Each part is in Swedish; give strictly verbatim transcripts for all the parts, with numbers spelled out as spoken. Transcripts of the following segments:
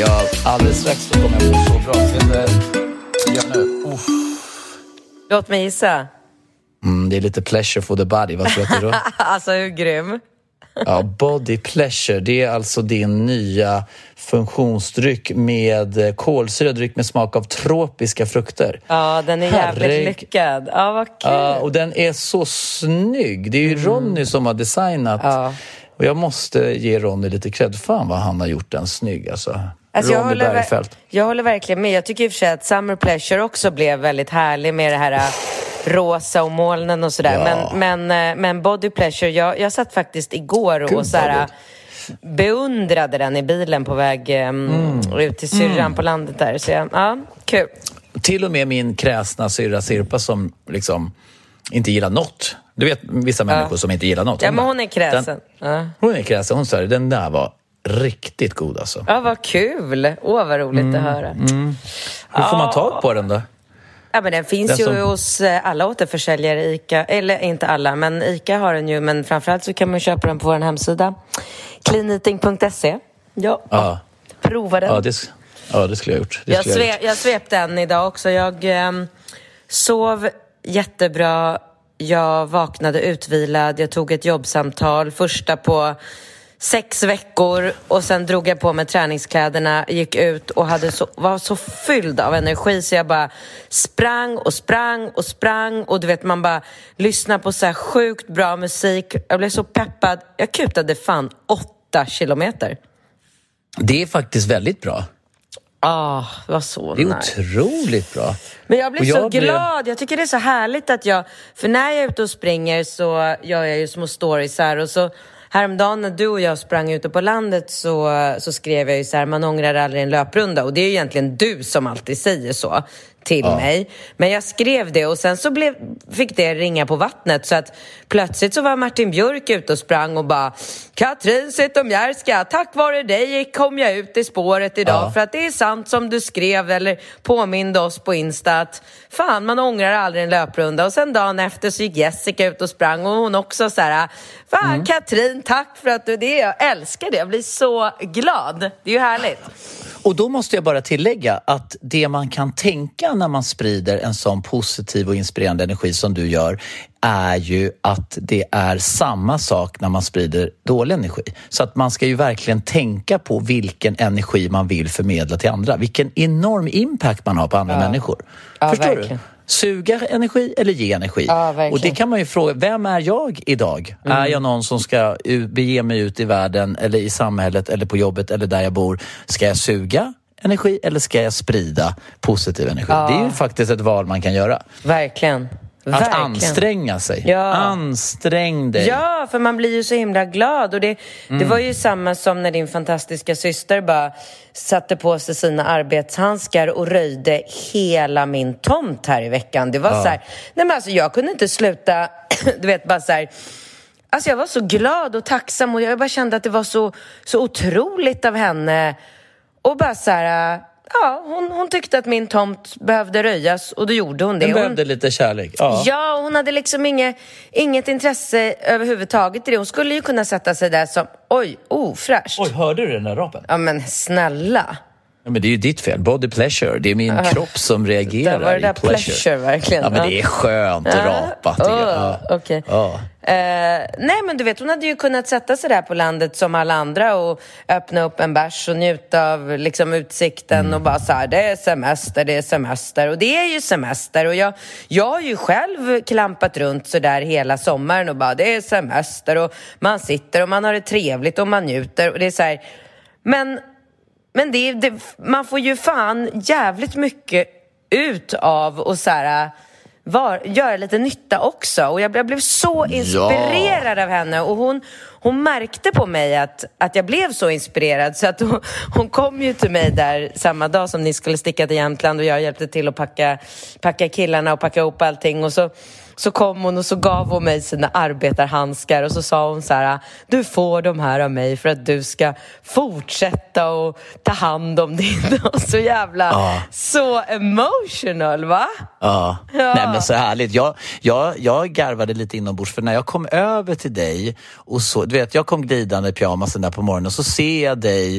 jag alldeles strax så kommer jag må så bra. Vet du, gör nu. Uff. Låt mig gissa. Mm, det är lite pleasure for the body, vad tror du då? Alltså hur grym. Ja, Body Pleasure, det är alltså din nya funktionsdryck med kolsyradryck med smak av tropiska frukter. Ja, den är jävligt Herregud. lyckad. Ja, vad kul. Ja, och den är så snygg. Det är ju mm. Ronny som har designat. Ja. Och jag måste ge Ronny lite cred. Fan vad han har gjort den snygg, alltså. Alltså, Ronny jag, håller, Bergfeldt. jag håller verkligen med. Jag tycker i och för sig att Summer Pleasure också blev väldigt härlig med det här rosa och molnen och sådär. Ja. Men, men, men Body Pleasure, jag, jag satt faktiskt igår och, och såhär, beundrade den i bilen på väg um, mm. ut till syrran mm. på landet där. Så jag, ja, kul. Till och med min kräsna syrra Sirpa som liksom inte gillar något. Du vet, vissa människor ja. som inte gillar något. Ja, men hon är kräsen. Den, ja. Hon är kräsen. Hon sa det, den där var riktigt god alltså. Ja, vad kul. Åh, vad roligt mm. att höra. Mm. Hur får man tag på den då? Ja, men den finns den ju som... hos alla återförsäljare i ICA. Eller inte alla, men ICA har den ju. Men framförallt så kan man köpa den på vår hemsida. clean eating punkt se. Ja, ja. Prova den. Ja, det, ja, det skulle jag gjort. Det jag, skulle sve, jag, gjort. jag svepte den idag också. Jag eh, sov jättebra. Jag vaknade utvilad. Jag tog ett jobbsamtal. Första på sex veckor. Och sen drog jag på mig träningskläderna. Gick ut och hade så, var så fylld av energi. Så jag bara sprang och sprang och sprang. Och du vet, man bara lyssnar på så här sjukt bra musik. Jag blev så peppad. Jag kutade fan åtta kilometer. Det är faktiskt väldigt bra. Ah, oh, vad så det är nice. Otroligt bra. Men jag blir jag så blev... glad. Jag tycker det är så härligt att jag... För när jag är ute och springer så gör jag ju små stories här. Och så häromdagen när du och jag sprang ute på landet så, så skrev jag ju så här: man ångrar aldrig en löprunda. Och det är ju egentligen du som alltid säger så till ja. mig. Men jag skrev det och sen så blev, fick det ringa på vattnet. Så att plötsligt så var Martin Björk ute och sprang och bara: Katrin Zytomierska, tack vare dig kom jag ut i spåret idag. Ja. För att det är sant som du skrev eller påminde oss på Insta att fan, man ångrar aldrig en löprunda. Och sen dagen efter så gick Jessica ut och sprang och hon också så här: fan mm. Katrin, tack för att du det. Jag älskar det, jag blir så glad. Det är ju härligt. Och då måste jag bara tillägga att det man kan tänka när man sprider en sån positiv och inspirerande energi som du gör är ju att det är samma sak när man sprider dålig energi. Så att man ska ju verkligen tänka på vilken energi man vill förmedla till andra. Vilken enorm impact man har på andra ja. människor. Ja, förstår verkligen. du? Suga energi eller ge energi. Ja, och det kan man ju fråga, vem är jag idag? Mm. Är jag någon som ska bege mig ut i världen eller i samhället eller på jobbet eller där jag bor? Ska jag suga energi eller ska jag sprida positiv energi? Ja. Det är ju faktiskt ett val man kan göra. Verkligen. Att Verkligen. anstränga sig. Ja. Ansträng dig. Ja, för man blir ju så himla glad. Och det, mm. det var ju samma som när din fantastiska syster bara satte på sig sina arbetshandskar och röjde hela min tomt här i veckan. Det var ja. så här, nej men alltså jag kunde inte sluta, du vet, bara så här. Alltså jag var så glad och tacksam och jag bara kände att det var så, så otroligt av henne. Och bara så här, ja, hon, hon tyckte att min tomt behövde röjas och då gjorde hon det. Hon behövde hon, lite kärlek. Ja, ja, hon hade liksom inget, inget intresse överhuvudtaget i det. Hon skulle ju kunna sätta sig där som, oj, ofräscht. Oj, hörde du den där rapen? Ja, men snälla. Ja, men det är ju ditt fel. Body pleasure. Det är min uh, kropp som reagerar det var det där i pleasure. pleasure verkligen. Ja, men det är skönt att uh, rapa. Uh, ja. Okej. Okay. Uh. Uh, nej, men du vet, hon hade ju kunnat sätta sig där på landet som alla andra och öppna upp en bärs och njuta av liksom utsikten mm. och bara så här, det är semester, det är semester. Och det är ju semester. Och jag, jag har ju själv klampat runt så där hela sommaren och bara, det är semester. Och man sitter och man har det trevligt och man njuter. Och det är så här, men... Men det, det, man får ju fan jävligt mycket ut av och så här, var, göra lite nytta också. Och jag, jag blev så inspirerad ja. av henne. Och hon, hon märkte på mig att, att jag blev så inspirerad. Så att hon, hon kom ju till mig där samma dag som ni skulle sticka till Jämtland. Och jag hjälpte till att packa, packa killarna och packa ihop allting. Och så... Så kom hon och så gav hon mig sina arbetarhandskar och så sa hon så här: du får de här av mig för att du ska fortsätta och ta hand om din. Och så jävla ja. så emotional, va? Ja, ja. Nej men så härligt. Jag, jag, jag garvade lite inombords för när jag kom över till dig och så, du vet, jag kom glidande i pyjamasen där på morgonen och så ser jag dig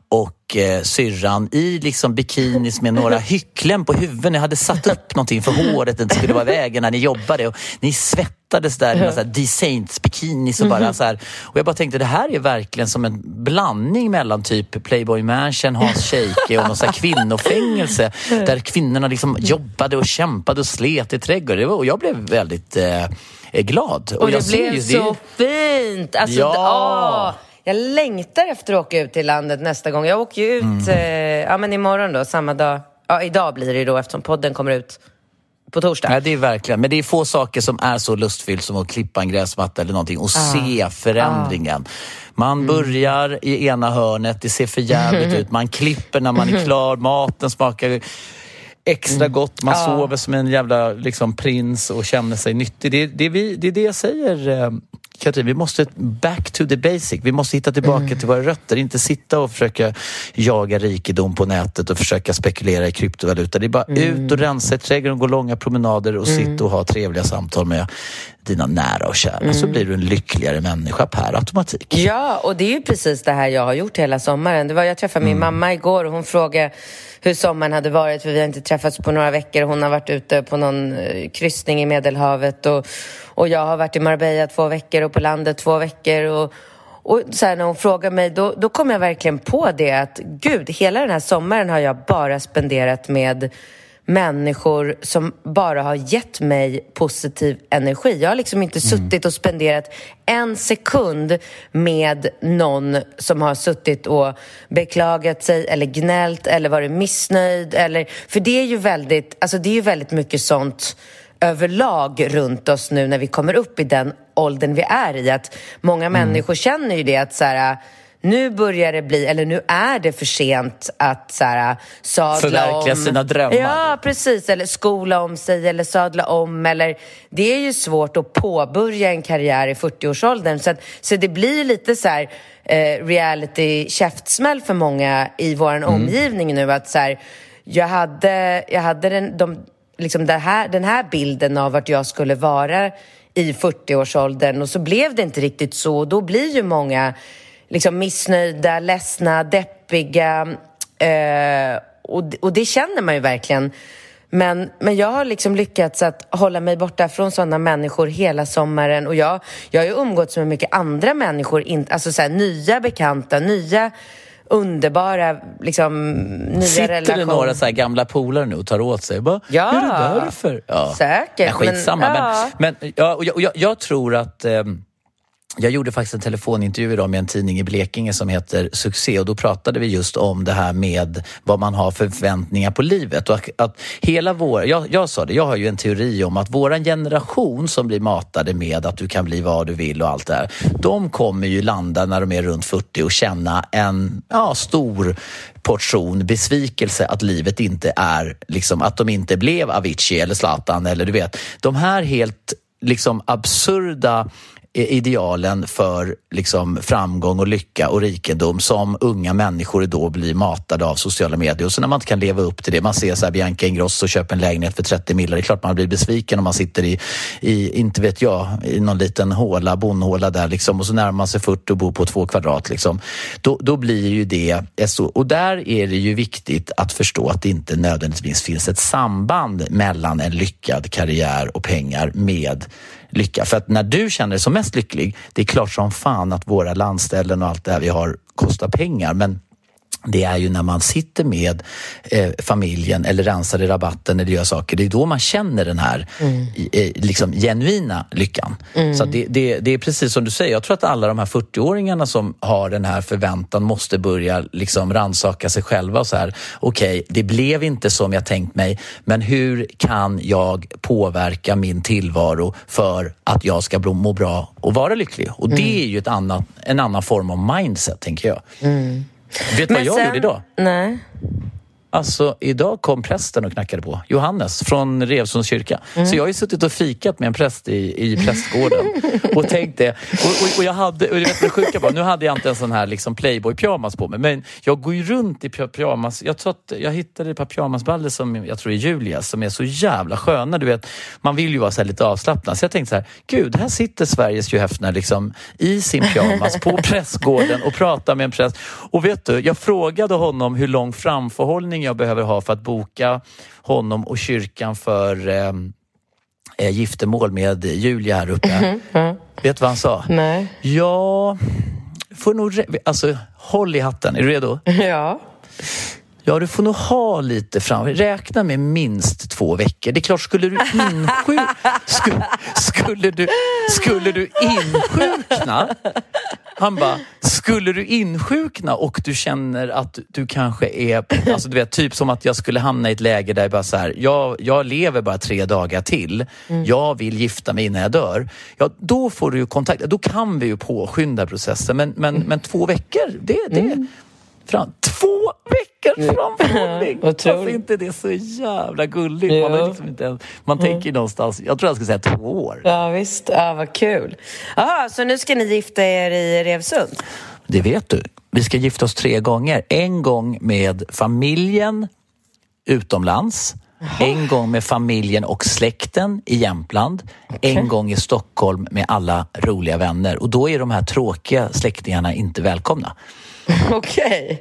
och eh, syrran i liksom bikinis med några hycklen på huvudet. Ni hade satt upp någonting för håret, det inte skulle vara i vägen när ni jobbade. Och ni svettades där med D-Saints bikinis och bara så här. Och jag bara tänkte, det här är verkligen som en blandning mellan typ Playboy Mansion, Hans Scheike och någon så här kvinnofängelse. Där kvinnorna liksom jobbade och kämpade och slet i trädgården. Och jag blev väldigt eh, glad. Och, och jag det blev ju, så det... fint. Alltså, ja. åh, jag längtar efter att åka ut till landet nästa gång. Jag åker ju ut mm. eh, ja, men imorgon då, samma dag. Ja, idag blir det då eftersom podden kommer ut på torsdag. Ja, det är verkligen. Men det är få saker som är så lustfyllt som att klippa en gräsmatta eller någonting och ah. se förändringen. Ah. Man mm. börjar i ena hörnet, det ser för jävligt ut. Man klipper när man är klar, maten smakar extra mm. gott. Man ah. sover som en jävla liksom, prins och känner sig nyttig. Det, det, vi, det är det jag säger, eh, Katrin. Vi måste back to the basic. Vi måste hitta tillbaka mm. till våra rötter. Inte sitta och försöka jaga rikedom på nätet och försöka spekulera i kryptovaluta. Det är bara mm. ut och rensa i trädgården och gå långa promenader och mm. sitta och ha trevliga samtal med dina nära och kära. Mm. Så blir du en lyckligare människa per automatik. Ja, och det är ju precis det här jag har gjort hela sommaren. Det var, jag träffade min mm. mamma igår och hon frågade hur sommaren hade varit, för vi har inte träffats på några veckor. Hon har varit ute på någon kryssning i Medelhavet och, och jag har varit i Marbella två veckor och på landet två veckor och, och så här, när hon frågar mig, då, då kom jag verkligen på det att gud, hela den här sommaren har jag bara spenderat med människor som bara har gett mig positiv energi. Jag har liksom inte mm. suttit och spenderat en sekund med någon som har suttit och beklagat sig eller gnällt eller varit missnöjd eller, för det är ju väldigt, alltså det är ju väldigt mycket sånt överlag runt oss nu när vi kommer upp i den åldern vi är i, att många mm. människor känner ju det att så här, nu börjar det bli, eller nu är det för sent att så här, sadla förverkliga om sina drömmar. Ja, precis, eller skola om sig eller sadla om, eller det är ju svårt att påbörja en karriär i fyrtioårsåldern, så, att, så det blir lite så här eh, reality käftsmäll för många i våran mm. omgivning nu, att så här, jag hade, jag hade den, de, liksom det här, den här bilden av vart jag skulle vara i fyrtioårsåldern, och så blev det inte riktigt så, och då blir ju många liksom missnöjda, ledsna, deppiga eh, och, och det känner man ju verkligen. Men, men jag har liksom lyckats att hålla mig borta från sådana människor hela sommaren, och jag, jag har ju umgåtts med mycket andra människor, in, alltså så här, nya bekanta, nya underbara liksom, nya sitter relationer. Sitter det några så här gamla polare nu och tar åt sig? Bara, ja, hur är det därför? Ja, säkert. Men skitsamma. Men, ja. men, men ja, och jag, och jag, jag tror att eh, jag gjorde faktiskt en telefonintervju idag med en tidning i Blekinge som heter Succé, och då pratade vi just om det här med vad man har för förväntningar på livet. Och att, att hela vår, jag, jag sa det, jag har ju en teori om att våran generation som blir matade med att du kan bli vad du vill och allt det här, de kommer ju landa när de är runt fyrtio och känna en ja, stor portion besvikelse att livet inte är, liksom, att de inte blev Avicii eller Zlatan eller du vet, de här helt liksom absurda idealen för liksom framgång och lycka och rikedom som unga människor då blir matade av sociala medier. Och så när man inte kan leva upp till det, man ser så här Bianca Ingrosso köper en lägenhet för trettio miljoner, det är klart man blir besviken om man sitter i, i inte vet jag, i någon liten håla, bondhåla där liksom, och så närmar man sig fyrtio och bor på två kvadrat liksom. Då, då blir ju det så, och där är det ju viktigt att förstå att det inte nödvändigtvis finns ett samband mellan en lyckad karriär och pengar med lycka. För att när du känner dig som mest lycklig, det är klart som fan att våra landställen och allt det här vi har kostar pengar, men det är ju när man sitter med eh, familjen eller rensar i rabatten eller gör saker, det är då man känner den här mm. eh, liksom genuina lyckan. Mm. Så att det, det, det är precis som du säger, jag tror att alla de här fyrtio-åringarna som har den här förväntan måste börja liksom rannsaka sig själva och så här, okej, okay, det blev inte som jag tänkt mig, men hur kan jag påverka min tillvaro för att jag ska må bra och vara lycklig? Och mm. det är ju ett annat, en annan form av mindset, tänker jag. Mm. Vet du vad jag sen, gjorde idag? Nej. Alltså, idag kom prästen och knackade på. Johannes från Revsunds kyrka. Mm. Så jag har ju suttit och fikat med en präst i, i prästgården. Och tänkte, och, och, och jag hade, och jag vet vad sjuka var, nu hade jag inte en sån här liksom Playboy-pyjamas på mig. Men jag går ju runt i pyjamas. Jag tror att jag hittade ett par pyjamasbrallor som jag tror är Julia, som är så jävla sköna. Du vet, man vill ju vara så här lite avslappnad. Så jag tänkte så här, gud, här sitter Sveriges Hugh Hefner liksom i sin pyjamas på prästgården och pratar med en präst. Och vet du, jag frågade honom hur lång framförhållning jag behöver ha för att boka honom och kyrkan för eh, eh, giftermål med Julia här uppe. Mm, mm. Vet du vad han sa? Nej. Ja, får nog... Re- alltså, håll i hatten. Är du redo? Ja. Ja, du får nog ha lite fram. Räkna med minst två veckor. Det är klart, skulle du insjuk... skulle, skulle, du, skulle du insjukna... Han bara, skulle du insjukna och du känner att du kanske är... Alltså du vet, typ som att jag skulle hamna i ett läge där jag bara så här... Jag, jag lever bara tre dagar till. Mm. Jag vill gifta mig innan jag dör. Ja, då får du ju kontakt. Då kan vi ju påskynda processen. Men, men, mm. men två veckor, det är det. Mm. Fram, två veckor framförhållning. Alltså inte det är så jävla gulligt. Man, är liksom inte, man mm. tänker någonstans, jag tror jag ska säga två år. Ja visst, ja, vad kul. Aha, så nu ska ni gifta er i Revsund? Det vet du. Vi ska gifta oss tre gånger. En gång med familjen utomlands. Aha. En gång med familjen och släkten i Jämtland. Okay. En gång i Stockholm med alla roliga vänner. Och då är de här tråkiga släktingarna inte välkomna. Okej.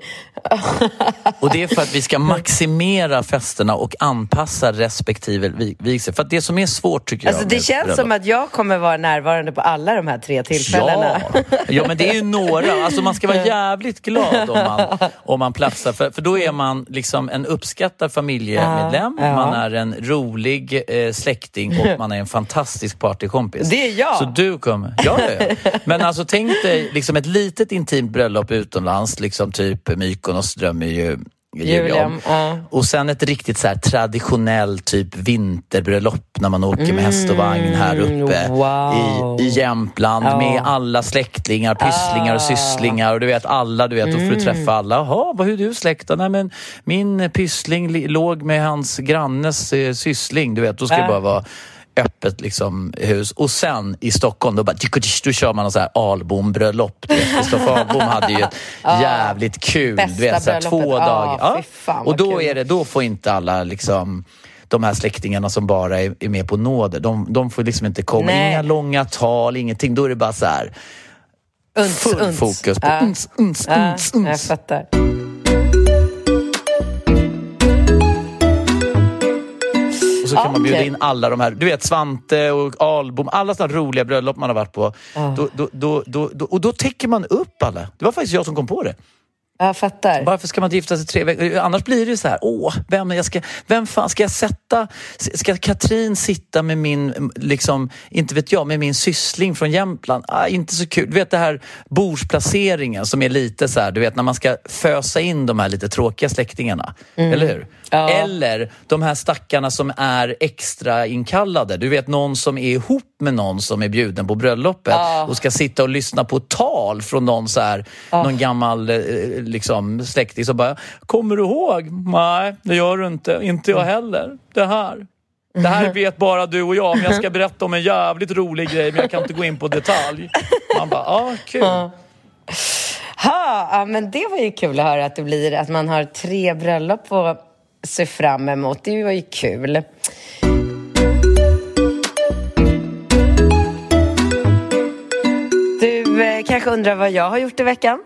Och det är för att vi ska maximera festerna och anpassa respektive vigsel. För att det som är svårt tycker alltså, jag... Det känns bröllop. Som att jag kommer vara närvarande på alla de här tre tillfällena. Ja, ja men det är ju några. Alltså man ska vara jävligt glad om man, om man platsar. För, för då är man liksom en uppskattad familjemedlem. Ja, ja. Man är en rolig eh, släkting och man är en fantastisk partykompis. Det är jag. Så du kommer... Ja, ja, ja. Men alltså tänk dig liksom ett litet intimt bröllop utomlands. Liksom typ Mykonos drömmer ju Julia om. Uh. Och sen ett riktigt så här traditionellt typ vinterbröllop när man åker med häst och vagn här uppe wow. i, i Jämtland uh. med alla släktingar, pysslingar uh. och sysslingar och du vet alla, du vet, mm. då får du träffa alla. Jaha, vad hur är du släkta? Nej men min pyssling li- låg med hans grannes eh, syssling, du vet, då ska uh. det bara vara öppet liksom hus. Och sen i Stockholm då, bara, då kör man en så här Albom-bröllop. Kristoffer Albom hade ju ett jävligt kul, du vet, så här, två dagar. Ja. Och då är det, då får inte alla liksom de här släktingarna som bara är, är med på nåder. De, de får liksom inte komma. Nej. Inga långa tal, ingenting. Då är det bara så här uns, full uns. fokus på ja. uns, uns, ja. uns, uns. Jag fattar. Och så kan man bjuda in alla de här, du vet, Svante och Albom, alla sådana roliga bröllop man har varit på. Oh. Då, då, då, då, då, och då täcker man upp alla. Det var faktiskt jag som kom på det. Jag fattar. Varför ska man gifta sig tre veckor? Annars blir det så här, åh, vem, jag ska, vem fan ska jag sätta? Ska Katrin sitta med min, liksom, inte vet jag, med min syssling från Jämtland? Ah, inte så kul. Du vet det här bordsplaceringen som är lite så här, du vet när man ska fösa in de här lite tråkiga släktingarna. Mm. Eller hur? Ja. Eller de här stackarna som är extra inkallade. Du vet, någon som är ihop med någon som är bjuden på bröllopet ja. Och ska sitta och lyssna på tal från någon så här, ja. Någon gammal liksom släkting som bara, kommer du ihåg? Nej, det gör du inte. Inte jag heller. Det här. Det här vet bara du och jag, men jag ska berätta om en jävligt rolig grej, men jag kan inte gå in på detalj. Man bara, ja, ah, kul. Ja. Ha, ja, men det var ju kul att höra att det blir, att man har tre bröllop att se fram emot. Det var ju kul. Du eh, kanske undrar vad jag har gjort i veckan?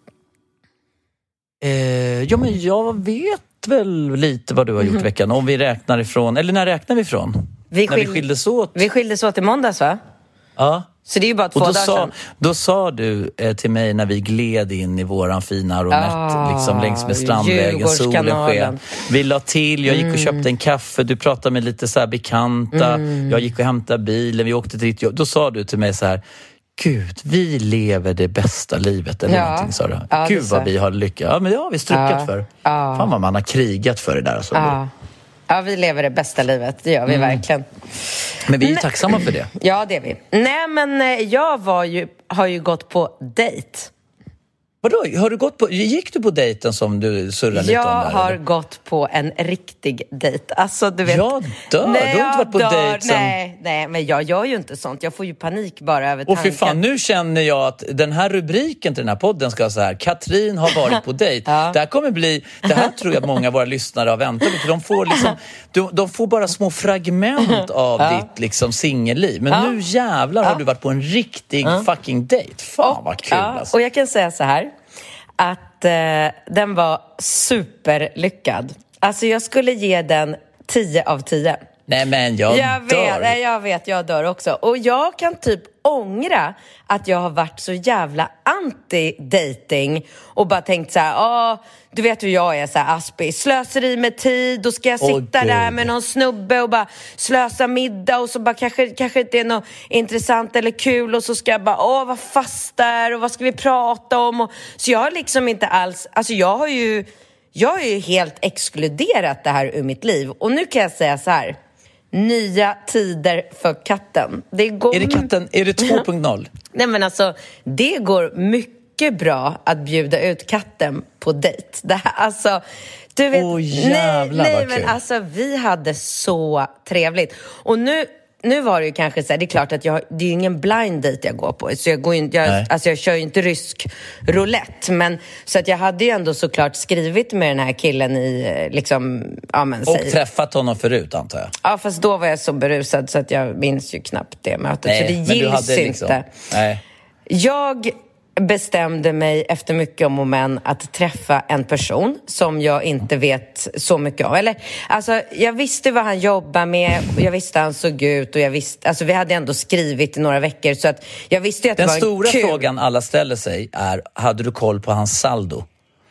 Eh, ja, men jag vet väl lite vad du har gjort mm. i veckan. Om vi räknar ifrån, eller när räknar vi ifrån? Vi när skil- vi skildes åt. Vi skildes åt i måndags, va? Ja. Så det är ju bara två och då dagar sa, sedan. Då sa du eh, till mig när vi gled in i våran fina aronett ah, liksom längs med Strandvägen, solen sken. Vi la till, jag gick och köpte mm. en kaffe, du pratade med lite så här bekanta, mm. jag gick och hämtade bilen, vi åkte till ditt jobb. Då sa du till mig så här, gud, vi lever det bästa livet eller ja. Någonting, sa du. Ja, gud vad vi har lyckats. Ja, men det har vi struckat ja. För. Ja. Fan vad man har krigat för det där. Alltså. Ja. Ja, vi lever det bästa livet, det gör vi mm. verkligen. Men vi är ju tacksamma för det. Ja, det är vi. Nej, men jag var ju, har ju gått på dejt. Vadå? Har du gått på, gick du på dejten som du surrade lite jag om där? Jag har eller? gått på en riktig dejt. Alltså, du vet... Jag dör! Nej, du har inte varit på dör, dejt sen... nej, nej, men jag gör ju inte sånt. Jag får ju panik bara över Och tanken. för fan, nu känner jag att den här rubriken till den här podden ska vara så här: Katrin har varit på dejt. Ja. Det här kommer bli, det här tror jag många av våra lyssnare har väntat på. För de får liksom, de, de får bara små fragment av Ja. ditt liksom singelliv. Men Ja. nu jävlar har Ja. du varit på en riktig Ja. fucking dejt. Fan och, vad kul ja, alltså. Och jag kan säga så här, att eh, den var superlyckad. Alltså jag skulle ge den tio av tio. Nej men jag, Jag dör. vet, nej, jag vet, jag dör också. Och jag kan typ ångra att jag har varit så jävla anti-dating och bara tänkt så här, åh, du vet hur jag är, så här aspig, slöseri med tid, då ska jag Åh, sitta Gud. där med någon snubbe och bara slösa middag och så bara kanske, kanske inte är något intressant eller kul och så ska jag bara, åh vad fast där och vad ska vi prata om? Och, så jag har liksom inte alls, alltså jag har ju, jag har ju helt exkluderat det här ur mitt liv. Och nu kan jag säga så här, nya tider för katten. Det går... Är det katten, är det två punkt noll? Nej men alltså, det går mycket bra att bjuda ut katten på dejt. Det här, alltså, du vet, Åh, jävlar, nej, nej vad men kul. alltså vi hade så trevligt. Och nu Nu var det ju kanske så här, det är klart att jag, det är ju ingen blind date jag går på. Så jag, går ju, jag, alltså jag kör ju inte rysk roulette. Men, så att jag hade ju ändå såklart skrivit med den här killen i liksom... Ja, men, Och säg, träffat honom förut antar jag. ja, fast då var jag så berusad så att jag minns ju knappt det mötet. Nej, så det men du gills hade liksom, inte. Nej. Jag bestämde mig efter mycket om och men att träffa en person som jag inte vet så mycket av. Eller, alltså, jag visste vad han jobbar med, jag visste hur han såg ut och jag visste, alltså, vi hade ändå skrivit i några veckor så att jag visste ju att Den det var stora kul. frågan alla ställer sig är, hade du koll på hans saldo?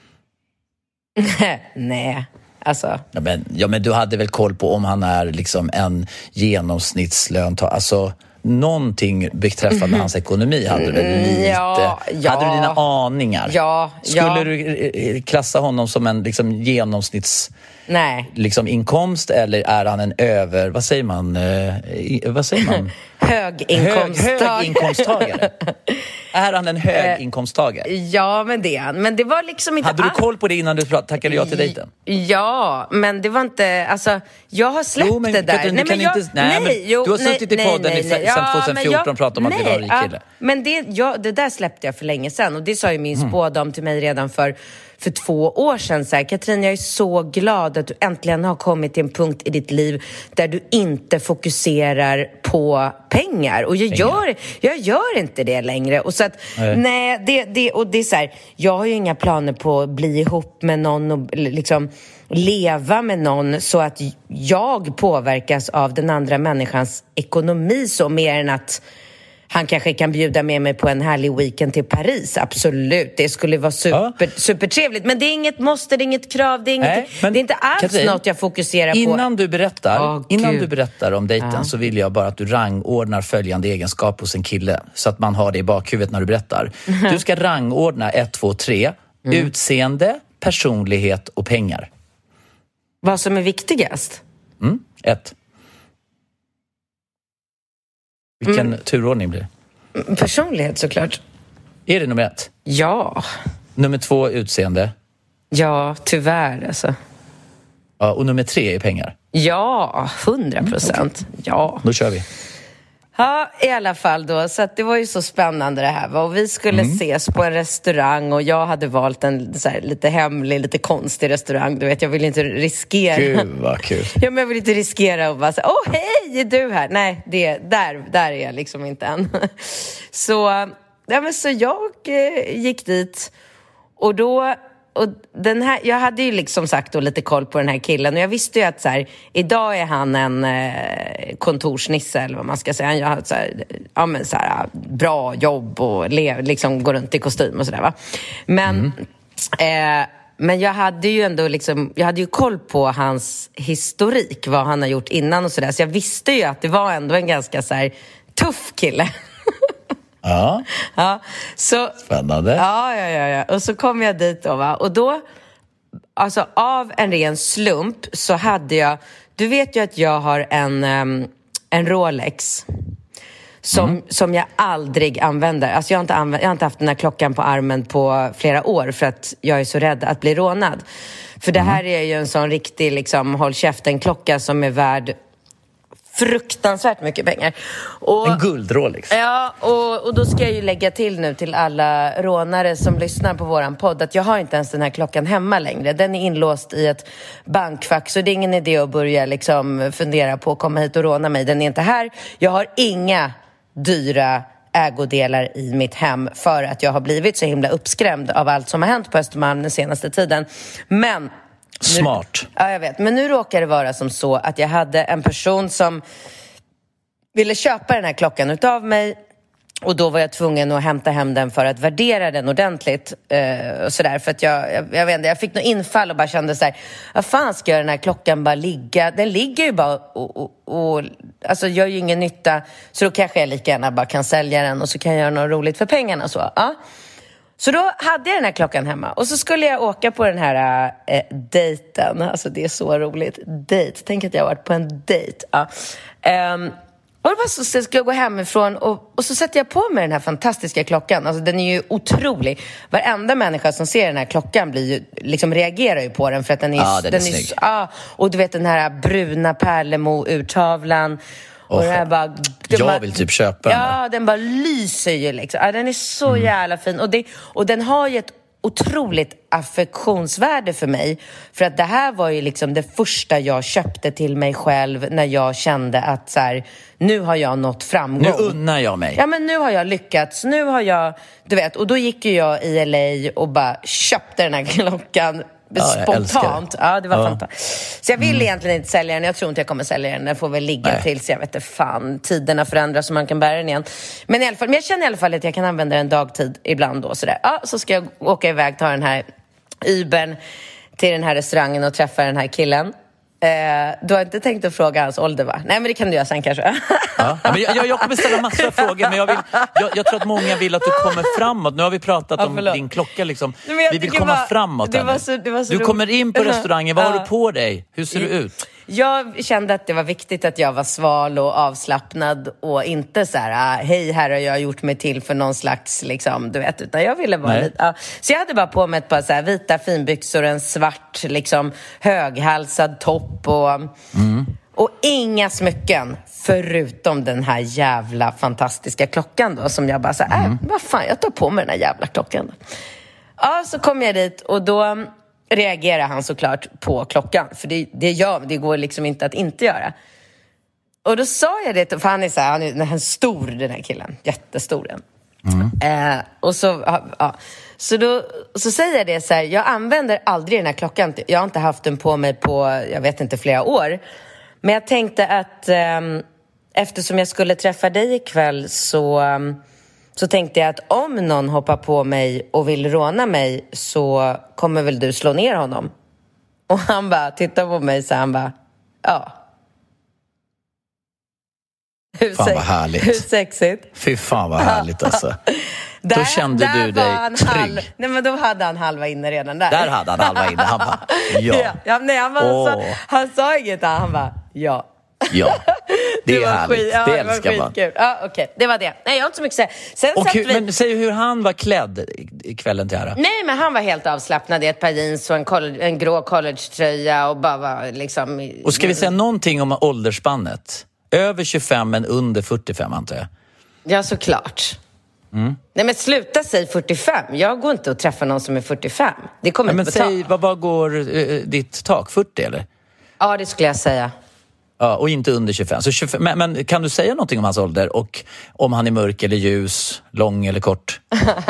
Nej, alltså... Ja men, ja men du hade väl koll på om han är liksom en genomsnittslöntagare, alltså någonting beträffande hans ekonomi hade du väl lite, ja, ja. hade du dina aningar? Ja, Skulle ja. du klassa honom som en liksom genomsnitts Nej. liksom inkomst eller är han en över, vad säger man, eh, i, vad säger man? Höginkomsttagare. Hög, höginkomsttagare. Är han en höginkomsttagare? Ja, men det är han. Men det var liksom inte... Hade du koll på det innan du tackade ja till dejten? Ja, men det var inte... Alltså, jag har släppt Jo, men det där. Katrin, du kan jag, inte- nej, men jo, du har suttit i podden i- sedan tjugo fjorton och pratat om att nej, vi var rik kille. Ja, men det, ja, det där släppte jag för länge sedan. Och det sa ju min Mm. spådam till mig redan för, för två år sedan. Så här, Katrin, jag är så glad att du äntligen har kommit till en punkt i ditt liv där du inte fokuserar på pengar. Och jag, gör, jag gör inte det längre. Och så att, Nej. nej, det, det, och det är så här, jag har ju inga planer på att bli ihop med någon och liksom leva med någon så att jag påverkas av den andra människans ekonomi så mer än att han kanske kan bjuda med mig på en härlig weekend till Paris. Absolut, det skulle vara super, Ja. supertrevligt. Men det är inget måste, det är inget krav, det är, inget, Nej, men det är inte alls Katrin, något jag fokuserar på. Innan du berättar, Åh, innan Gud. du berättar om dejten Ja. så vill jag bara att du rangordnar följande egenskap hos en kille så att man har det i bakhuvudet när du berättar. Du ska rangordna ett, två, tre. Mm. Utseende, personlighet och pengar. Vad som är viktigast? Mm? Ett. Vilken Mm. turordning blir det? Personlighet såklart. Är det nummer ett? Ja, Nummer två, utseende. ja, tyvärr alltså. Ja, och nummer tre är pengar. Ja, hundra procent. Ja. Då kör vi. Ja, i alla fall då. Så att det var ju så spännande det här. Va? Och vi skulle Mm. ses på en restaurang och jag hade valt en så här, lite hemlig, lite konstig restaurang. Du vet, jag vill inte riskera. Gud vad kul. Ja, men jag vill inte riskera och bara säga, åh hej, är du här? Nej, det, där, där är jag liksom inte än. Så, ja, men så jag eh, gick dit och då... Och den här, jag hade ju liksom sagt då lite koll på den här killen och jag visste ju att så här, idag är han en eh, kontorsnisse eller vad man ska säga. Han har så här, ja, men så här, bra jobb och le, liksom går runt i kostym och sådär va. Men, mm. eh, men jag hade ju ändå liksom, jag hade ju koll på hans historik, vad han har gjort innan och sådär. Så jag visste ju att det var ändå en ganska så här tuff kille. Ja, Ja, så, spännande. ja, ja, ja, ja. Och så kom jag dit då, va? Och då, alltså av en ren slump så hade jag, du vet ju att jag har en, um, en Rolex. som, mm. som jag aldrig använder. Alltså jag har, inte använt, jag har inte haft den här klockan på armen på flera år för att jag är så rädd att bli rånad. För det här är ju en sån riktig liksom, håll käften-klocka som är värd fruktansvärt mycket pengar. Och, en guldrolex. Ja, och, och då ska jag ju lägga till nu till alla rånare som lyssnar på våran podd att jag har inte ens den här klockan hemma längre. Den är inlåst i ett bankfack, så det är ingen idé att börja liksom fundera på att komma hit och råna mig. Den är inte här. Jag har inga dyra ägodelar i mitt hem för att jag har blivit så himla uppskrämd av allt som har hänt på Östermalm den senaste tiden. Men smart. Nu, ja, jag vet. Men nu råkar det vara som så att jag hade en person som ville köpa den här klockan utav mig. Och då var jag tvungen att hämta hem den för att värdera den ordentligt. Eh, och sådär, för att jag, jag, jag vet inte, jag fick något infall och bara kände så här: vad fan ska den här klockan bara ligga? Den ligger ju bara och, och, och alltså gör ju ingen nytta. Så då kanske jag lika gärna bara kan sälja den och så kan jag göra något roligt för pengarna. Så, ja. Så då hade jag den här klockan hemma. Och så skulle jag åka på den här äh, dejten. Alltså det är så roligt. Dejt. Tänk att jag har varit på en dejt. Ja. Um, och då så skulle jag gå hemifrån. Och, och så sätter jag på mig den här fantastiska klockan. Alltså den är ju otrolig. Varenda människa som ser den här klockan blir ju, liksom reagerar ju på den. För att den är, ja, den är den snygg. Är, ja, och du vet den här bruna pärlemo-urtavlan. Och oh, bara, jag bara, vill typ köpa den. den. Ja, den bara lyser ju liksom. Ja, den är så mm. jävla fin. Och, det, och den har ju ett otroligt affektionsvärde för mig. För att det här var ju liksom det första jag köpte till mig själv när jag kände att så här, nu har jag nått framgång. Nu unnar jag mig. Ja, men nu har jag lyckats. Nu har jag, du vet, och då gick ju jag i L A och bara köpte den här klockan. Ja, spontant. Ja, det var ja. fantastiskt. Så jag vill mm. egentligen inte sälja den. Jag tror inte jag kommer sälja den. Den får väl ligga Nej. tills jag vet inte fan. Tiderna förändras så man kan bära den igen. Men i alla fall, men jag känner i alla fall att jag kan använda den dagtid ibland då. Sådär. Ja, så ska jag åka iväg, ta den här Ubern till den här restaurangen och träffa den här killen. Eh, du har inte tänkt att fråga hans ålder, va? Nej, men det kan du göra sen kanske. Ja, men jag, jag kommer ställa massor av frågor. Men jag, vill, jag, jag tror att många vill att du kommer framåt. Nu har vi pratat ja, om din klocka liksom. Vi vill komma var, framåt det var så, det var så Du kommer in på restaurangen, vad ja. har du på dig? Hur ser du ut? Jag kände att det var viktigt att jag var sval och avslappnad. Och inte så här, hej här har jag gjort mig till för någon slags liksom, du vet. Utan jag ville vara lite, ja. Så jag hade bara på mig ett par så här vita finbyxor, en svart liksom höghalsad topp och, mm. och inga smycken. Förutom den här jävla fantastiska klockan då. Som jag bara så här, mm. äh, vad fan, jag tar på mig den här jävla klockan. Ja, så kom jag dit och då reagerar han såklart på klockan. För det, det gör, det går liksom inte att inte göra. Och då sa jag det, för han är så här, han är, han är stor den här killen. Jättestor. Mm. Eh, och så, ja. Så då så säger jag det så här, jag använder aldrig den här klockan. Jag har inte haft den på mig på, jag vet inte, flera år. Men jag tänkte att eh, eftersom jag skulle träffa dig ikväll så... Så tänkte jag att om någon hoppar på mig och vill råna mig så kommer väl du slå ner honom. Och han bara tittar på mig så han bara, ja. Hur fan vad härligt. Hur sexigt. Fy fan vad härligt alltså. Där, då kände där du dig trygg. Halv, nej men då hade han halva inne redan där. Där hade han halva inne. Han bara, ja. ja, ja nej, han, bara, oh. så, han sa inget där, han bara, ja. Ja, det, det är härligt. Skit, ja, det älskar man. Ja, okej, okay. Det var det. Nej, jag har inte så mycket att säga. Sen och satt hur, vi... Men säg hur han var klädd i kvällen till här. Nej, men han var helt avslappnad i ett par jeans och en, college, en grå collegetröja och bara var liksom... Och ska vi säga någonting om åldersspannet? Över tjugofem men under fyrtiofem, antar jag. Ja, såklart. Mm. Nej, men sluta säg fyrtiofem. Jag går inte att träffa någon som är fyrtiofem. Det kommer ja, inte men säg, vad, vad går uh, ditt tak? fyrtio, eller? Ja, det skulle jag säga. Ja, och inte under tjugofem. Så tjugofem men, men kan du säga någonting om hans ålder? Och om han är mörk eller ljus, lång eller kort?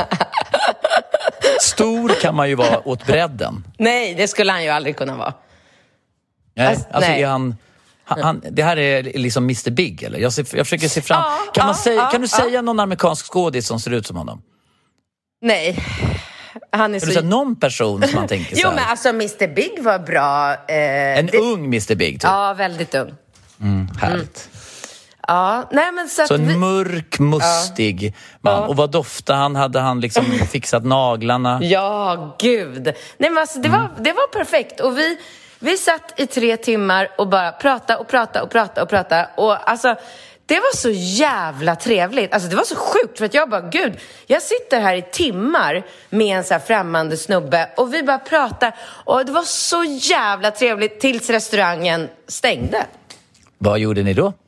Stor kan man ju vara åt bredden. Nej, det skulle han ju aldrig kunna vara. Nej, alltså, alltså nej. Är han... Han, det här är liksom mister Big, eller? Jag, ser, jag försöker se fram... Ja, kan, man ja, säga, ja, kan du ja. säga någon amerikansk skådis som ser ut som honom? Nej. Han är kan så... du säga någon person som man tänker så jo, här? men alltså mister Big var bra. Eh, en det... ung mister Big, typ? Ja, väldigt ung. Mm, härligt. Mm. Ja, nej men så, så en vi... mörk, mustig ja. man. Ja. Och vad doftade han? Hade han liksom fixat naglarna? Ja, gud. Nej men alltså, det, mm. var, det var perfekt. Och vi... Vi satt i tre timmar och bara prata och prata och prata och prata. Och alltså, det var så jävla trevligt. Alltså det var så sjukt för att jag bara, gud, jag sitter här i timmar med en så här främmande snubbe och vi bara pratar och det var så jävla trevligt tills restaurangen stängde. Vad gjorde ni då?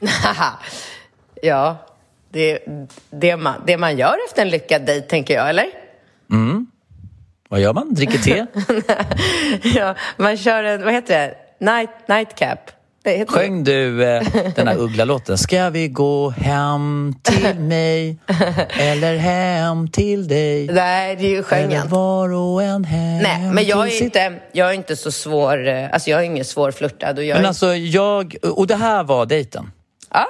Ja, det, det, man, det man gör efter en lyckad dejt, tänker jag, eller? Mm. Vad gör man? Dricker te? Ja, man kör en, vad heter det? Night, nightcap. Det Sjöng du eh, den här Uggla-låten? Ska vi gå hem till mig eller hem till dig? Nej, det är ju sjöngen. Eller var och en hem. Nej, men jag är sitt... inte, jag är inte så svår, alltså jag är ingen svårflörtad. Och jag men är... alltså jag, och det här var dejten? Ja.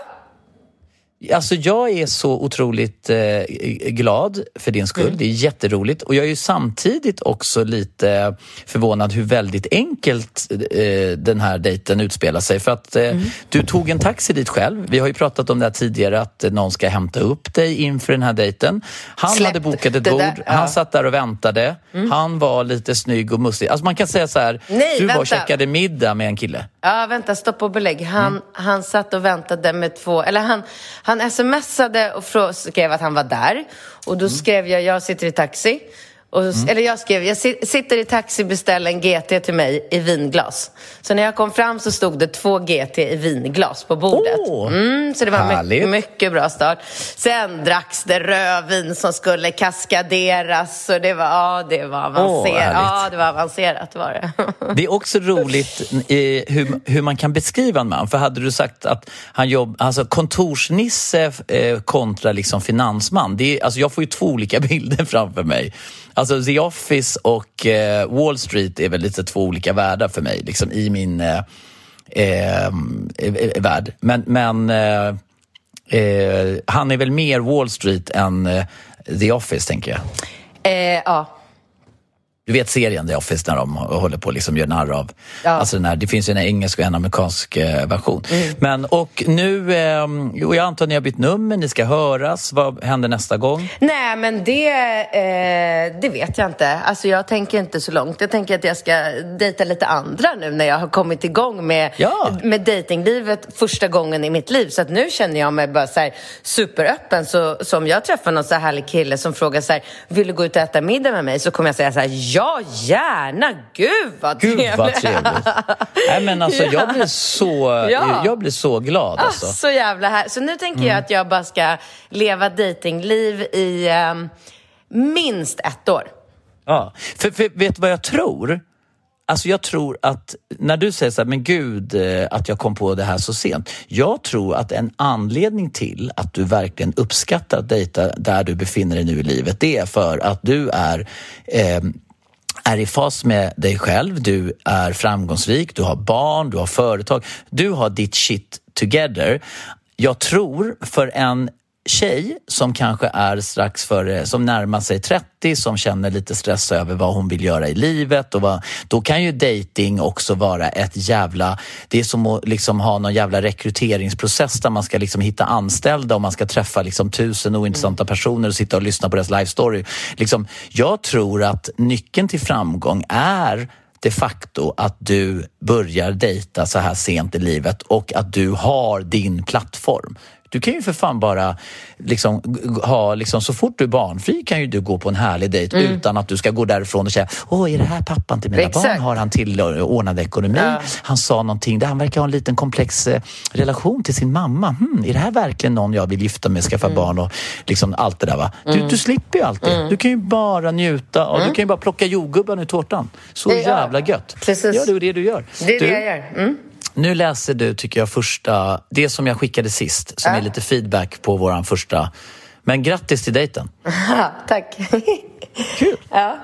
Alltså jag är så otroligt eh, glad för din skull. Mm. Det är jätteroligt. Och jag är ju samtidigt också lite förvånad hur väldigt enkelt eh, den här dejten utspelar sig. För att eh, mm. du tog en taxi dit själv. Vi har ju pratat om det här tidigare, att någon ska hämta upp dig inför den här dejten. Han Släpp hade bokat ett bord. Där, ja. Han satt där och väntade. Mm. Han var lite snygg och mustig. Alltså man kan säga så här, Nej, du vänta. var och käkade middag med en kille. Ja, vänta, stopp och belägg. Han, mm. han satt och väntade med två, eller han, han smsade och frå, skrev att han var där. Och då mm. skrev jag, jag sitter i taxi. Och, mm. Eller jag skrev, jag sitter i taxi, beställ en G T till mig i vinglas. Så när jag kom fram så stod det två G T i vinglas på bordet. Oh, mm, så det var mycket, mycket bra start. Sen dracks det rödvin som skulle kaskaderas. Och det var, ja, det var avancerat. Oh, ja, det var avancerat var det. Det är också roligt eh, hur, hur man kan beskriva en man. För hade du sagt att han jobb, alltså kontorsnisse eh, kontra liksom finansman. Det är, alltså jag får ju två olika bilder framför mig. Alltså The Office och eh, Wall Street är väl lite två olika världar för mig liksom, i min eh, eh, värld. Men, men eh, eh, han är väl mer Wall Street än eh, The Office, tänker jag. Eh, ja. Du vet serien The Office när de håller på att liksom göra narr av. Ja. Alltså den här, det finns ju en engelsk och en amerikansk eh, version. Mm. Men och nu, eh, och jag antar att ni har bytt nummer, ni ska höras. Vad händer nästa gång? Nej, men det, eh, det vet jag inte. Alltså jag tänker inte så långt. Jag tänker att jag ska dejta lite andra nu när jag har kommit igång med, ja. med dejtinglivet första gången i mitt liv. Så att nu känner jag mig bara så här superöppen. Så, så om jag träffar någon så här härlig kille som frågar så här, vill du gå ut och äta middag med mig? Så kommer jag säga så här, ja, gärna. Gud vad trevligt. Gud vad trevligt. Nej, men alltså, jag blir så, ja. jag blir så glad. Alltså. Ah, så jävla här. Så nu tänker mm. jag att jag bara ska leva datingliv i um, minst ett år. Ja, för, för vet du vad jag tror? Alltså jag tror att när du säger så här, men gud att jag kom på det här så sent. Jag tror att en anledning till att du verkligen uppskattar att dejta där du befinner dig nu i livet, det är för att du är... Eh, är i fas med dig själv, du är framgångsrik, du har barn, du har företag, du har ditt shit together. Jag tror för en tjej som kanske är strax före, som närmar sig trettio, som känner lite stress över vad hon vill göra i livet, och vad, då kan ju dating också vara ett jävla, det är som att liksom ha någon jävla rekryteringsprocess där man ska liksom hitta anställda och man ska träffa liksom tusen ointressanta personer och sitta och lyssna på deras life story. Liksom, jag tror att nyckeln till framgång är de facto att du börjar dejta så här sent i livet och att du har din plattform. Du kan ju för fan bara liksom ha, liksom, så fort du är barnfri kan ju du gå på en härlig dejt mm. utan att du ska gå därifrån och säga, åh, är det här pappan till mina Exakt. barn? Har han tillordnad ekonomi? Ja. Han sa någonting, där han verkar ha en liten komplex eh, relation till sin mamma. Hmm, är det här verkligen någon jag vill gifta med, skaffa mm. barn och liksom allt det där, va? Du, mm. du slipper ju allt det. Mm. Du kan ju bara njuta och mm. du kan ju bara plocka jordgubben ur tårtan. Så det, jävla gött. Precis. Ja, det är det du gör. Det är du, det jag gör. Mm. Nu läser du, tycker jag, första, det som jag skickade sist, som äh. är lite feedback på våran första. Men grattis till dejten. Tack. Kul. Ja.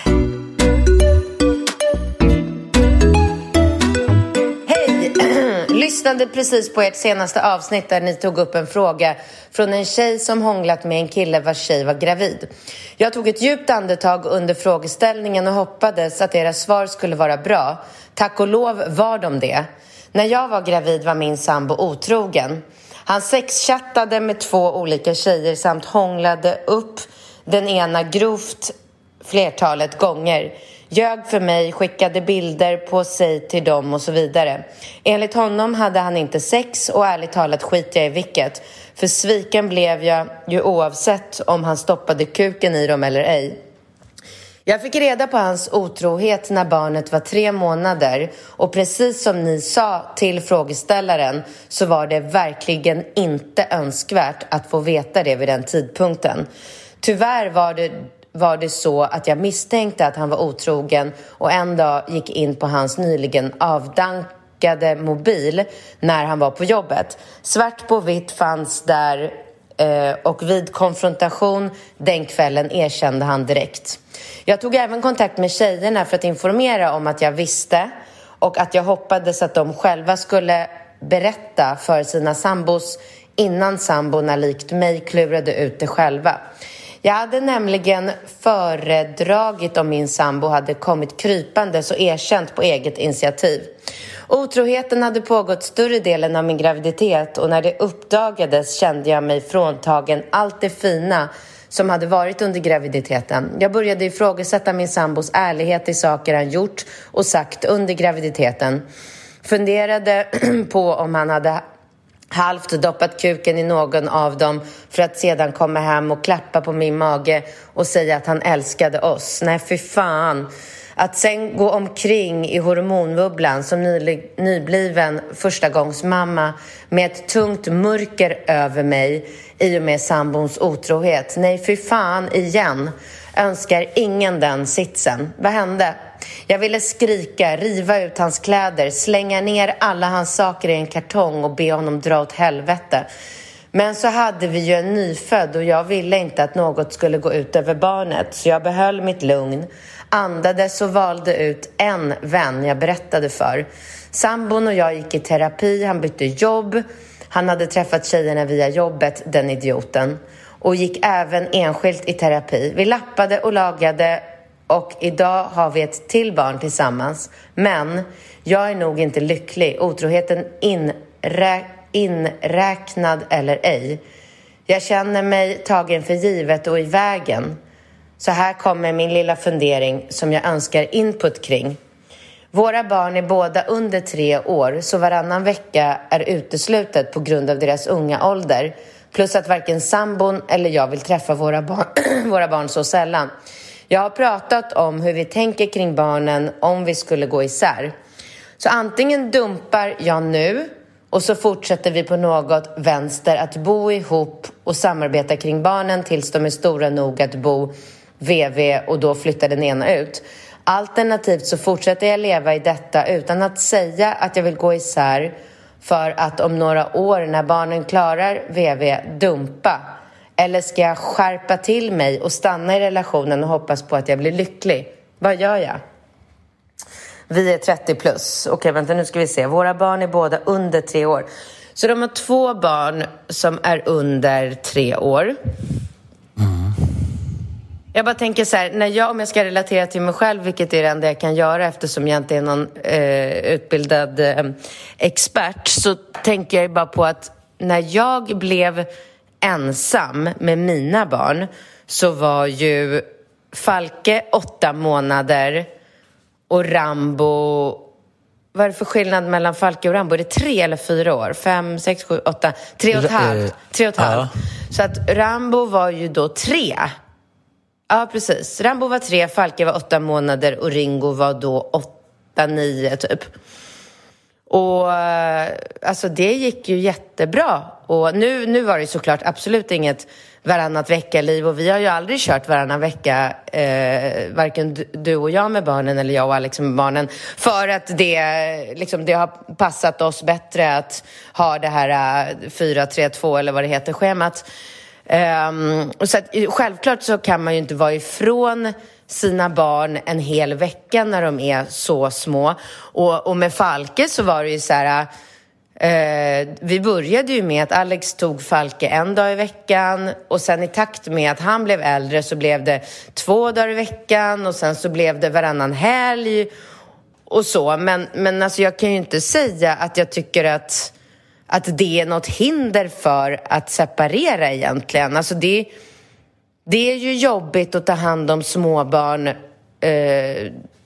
Hej, lyssnade precis på ert senaste avsnitt där ni tog upp en fråga från en tjej som hånglat med en kille vars tjej var gravid. Jag tog ett djupt andetag under frågeställningen och hoppades att era svar skulle vara bra. Tack och lov var de det. När jag var gravid var min sambo otrogen. Han sexchattade med två olika tjejer samt hånglade upp den ena grovt flertalet gånger. Ljög för mig, skickade bilder på sig till dem och så vidare. Enligt honom hade han inte sex och ärligt talat skiter jag i vilket. För sviken blev jag ju oavsett om han stoppade kuken i dem eller ej. Jag fick reda på hans otrohet när barnet var tre månader och precis som ni sa till frågeställaren så var det verkligen inte önskvärt att få veta det vid den tidpunkten. Tyvärr var det, var det så att jag misstänkte att han var otrogen och en dag gick in på hans nyligen avdankade mobil när han var på jobbet. Svart på vitt fanns där och vid konfrontation den kvällen erkände han direkt. Jag tog även kontakt med tjejerna för att informera om att jag visste och att jag hoppades att de själva skulle berätta för sina sambos innan samborna likt mig klurade ut det själva. Jag hade nämligen föredragit om min sambo hade kommit krypande så erkänt på eget initiativ. Otroheten hade pågått större delen av min graviditet och när det uppdagades kände jag mig fråntagen allt det fina som hade varit under graviditeten. Jag började ifrågasätta min sambos ärlighet i saker han gjort och sagt under graviditeten. Funderade på om han hade halvt doppat kuken i någon av dem för att sedan komma hem och klappa på min mage och säga att han älskade oss. Nej, fy fan. Att sen gå omkring i hormonbubblan som ny, nybliven förstagångsmamma med ett tungt mörker över mig i och med sambons otrohet. Nej, fy fan igen. Önskar ingen den sitsen. Vad hände? Jag ville skrika, riva ut hans kläder, slänga ner alla hans saker i en kartong och be honom dra åt helvete. Men så hade vi ju en nyfödd och jag ville inte att något skulle gå ut över barnet. Så jag behöll mitt lugn, andades och valde ut en vän jag berättade för. Sambon och jag gick i terapi, han bytte jobb. Han hade träffat tjejerna via jobbet, den idioten. Och gick även enskilt i terapi. Vi lappade och lagade och idag har vi ett till barn tillsammans. Men jag är nog inte lycklig. Otroheten inrä- inräknad eller ej. Jag känner mig tagen för givet och i vägen. Så här kommer min lilla fundering som jag önskar input kring. Våra barn är båda under tre år så varannan vecka är uteslutet på grund av deras unga ålder. Plus att varken sambon eller jag vill träffa våra barn, våra barn så sällan. Jag har pratat om hur vi tänker kring barnen om vi skulle gå isär. Så antingen dumpar jag nu och så fortsätter vi på något vänster att bo ihop och samarbeta kring barnen tills de är stora nog att bo V V och då flyttar den ena ut. Alternativt så fortsätter jag leva i detta utan att säga att jag vill gå isär för att om några år när barnen klarar V V dumpa. Eller ska jag skärpa till mig och stanna i relationen och hoppas på att jag blir lycklig? Vad gör jag? Vi är trettio plus. Okej, vänta nu ska vi se. Våra barn är båda under tre år. Så de har två barn som är under tre år. Mm. Jag bara tänker så här, när jag, om jag ska relatera till mig själv, vilket är det enda jag kan göra eftersom jag inte är någon eh, utbildad eh, expert, så tänker jag bara på att när jag blev ensam med mina barn så var ju Falke åtta månader och Rambo, vad är det för skillnad mellan Falke och Rambo? Är det tre eller fyra år? Fem, sex, sju, åtta, tre och ett halvt. Tre och ett halvt. Så att Rambo var ju då tre. Ja, precis. Rambo var tre, Falke var åtta månader och Ringo var då åtta, nio typ. Och alltså det gick ju jättebra. Och nu, nu var det såklart absolut inget varannat vecka-liv. Och vi har ju aldrig kört varannan vecka, eh, varken du och jag med barnen eller jag och Alex med barnen. För att det, liksom, det har passat oss bättre att ha det här fyra tre två eller vad det heter, schemat. Um, så att, självklart så kan man ju inte vara ifrån sina barn en hel vecka när de är så små. Och, och med Falke så var det ju så här, uh, vi började ju med att Alex tog Falke en dag i veckan och sen i takt med att han blev äldre så blev det två dagar i veckan och sen så blev det varannan helg och så. Men, men alltså jag kan ju inte säga att jag tycker att att det är något hinder för att separera egentligen. Alltså det, det är ju jobbigt att ta hand om småbarn eh,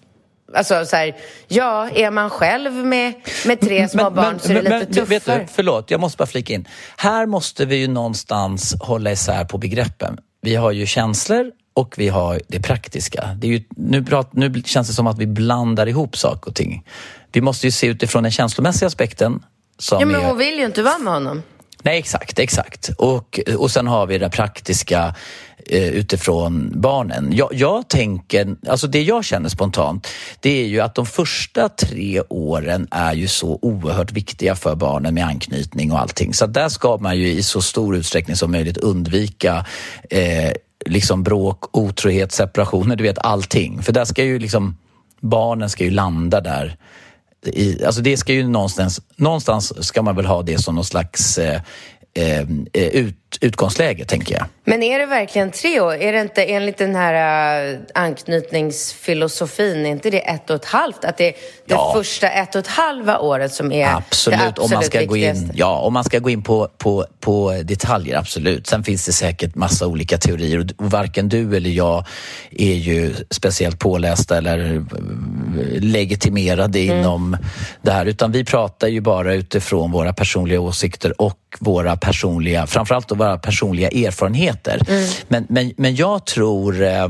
Alltså så här, ja, är man själv med, med tre små men, barn men, så är det men, lite tuffare. Vet du, förlåt, jag måste bara flika in. Här måste vi ju någonstans hålla isär på begreppen. Vi har ju känslor och vi har det praktiska. Det är ju, nu, prat, nu känns det som att vi blandar ihop saker och ting. Vi måste ju se utifrån den känslomässiga aspekten. Som ja, men är, hon vill ju inte vara med honom. Nej, exakt, exakt. Och, och sen har vi det praktiska eh, utifrån barnen. Jag, jag tänker, alltså det jag känner spontant, det är ju att de första tre åren är ju så oerhört viktiga för barnen med anknytning och allting. Så där ska man ju i så stor utsträckning som möjligt undvika eh, liksom bråk, otrohet, separationer, du vet allting. För där ska ju liksom, barnen ska ju landa där. I, alltså det ska ju någonstans, någonstans ska man väl ha det som någon slags eh, eh, ut, utgångsläge, tänker jag. Men är det verkligen tre år? Är det inte enligt den här uh, anknytningsfilosofin, är inte det ett och ett halvt? Att det är det ja. första ett och ett halva året som är absolut, det absolut om man ska viktigaste? Gå in, ja, om man ska gå in på, på, på detaljer, absolut. Sen finns det säkert massa olika teorier och varken du eller jag är ju speciellt pålästa eller legitimerade mm. inom det här, utan vi pratar ju bara utifrån våra personliga åsikter och våra personliga, framförallt då våra personliga erfarenheter. Mm. Men, men, men jag tror eh,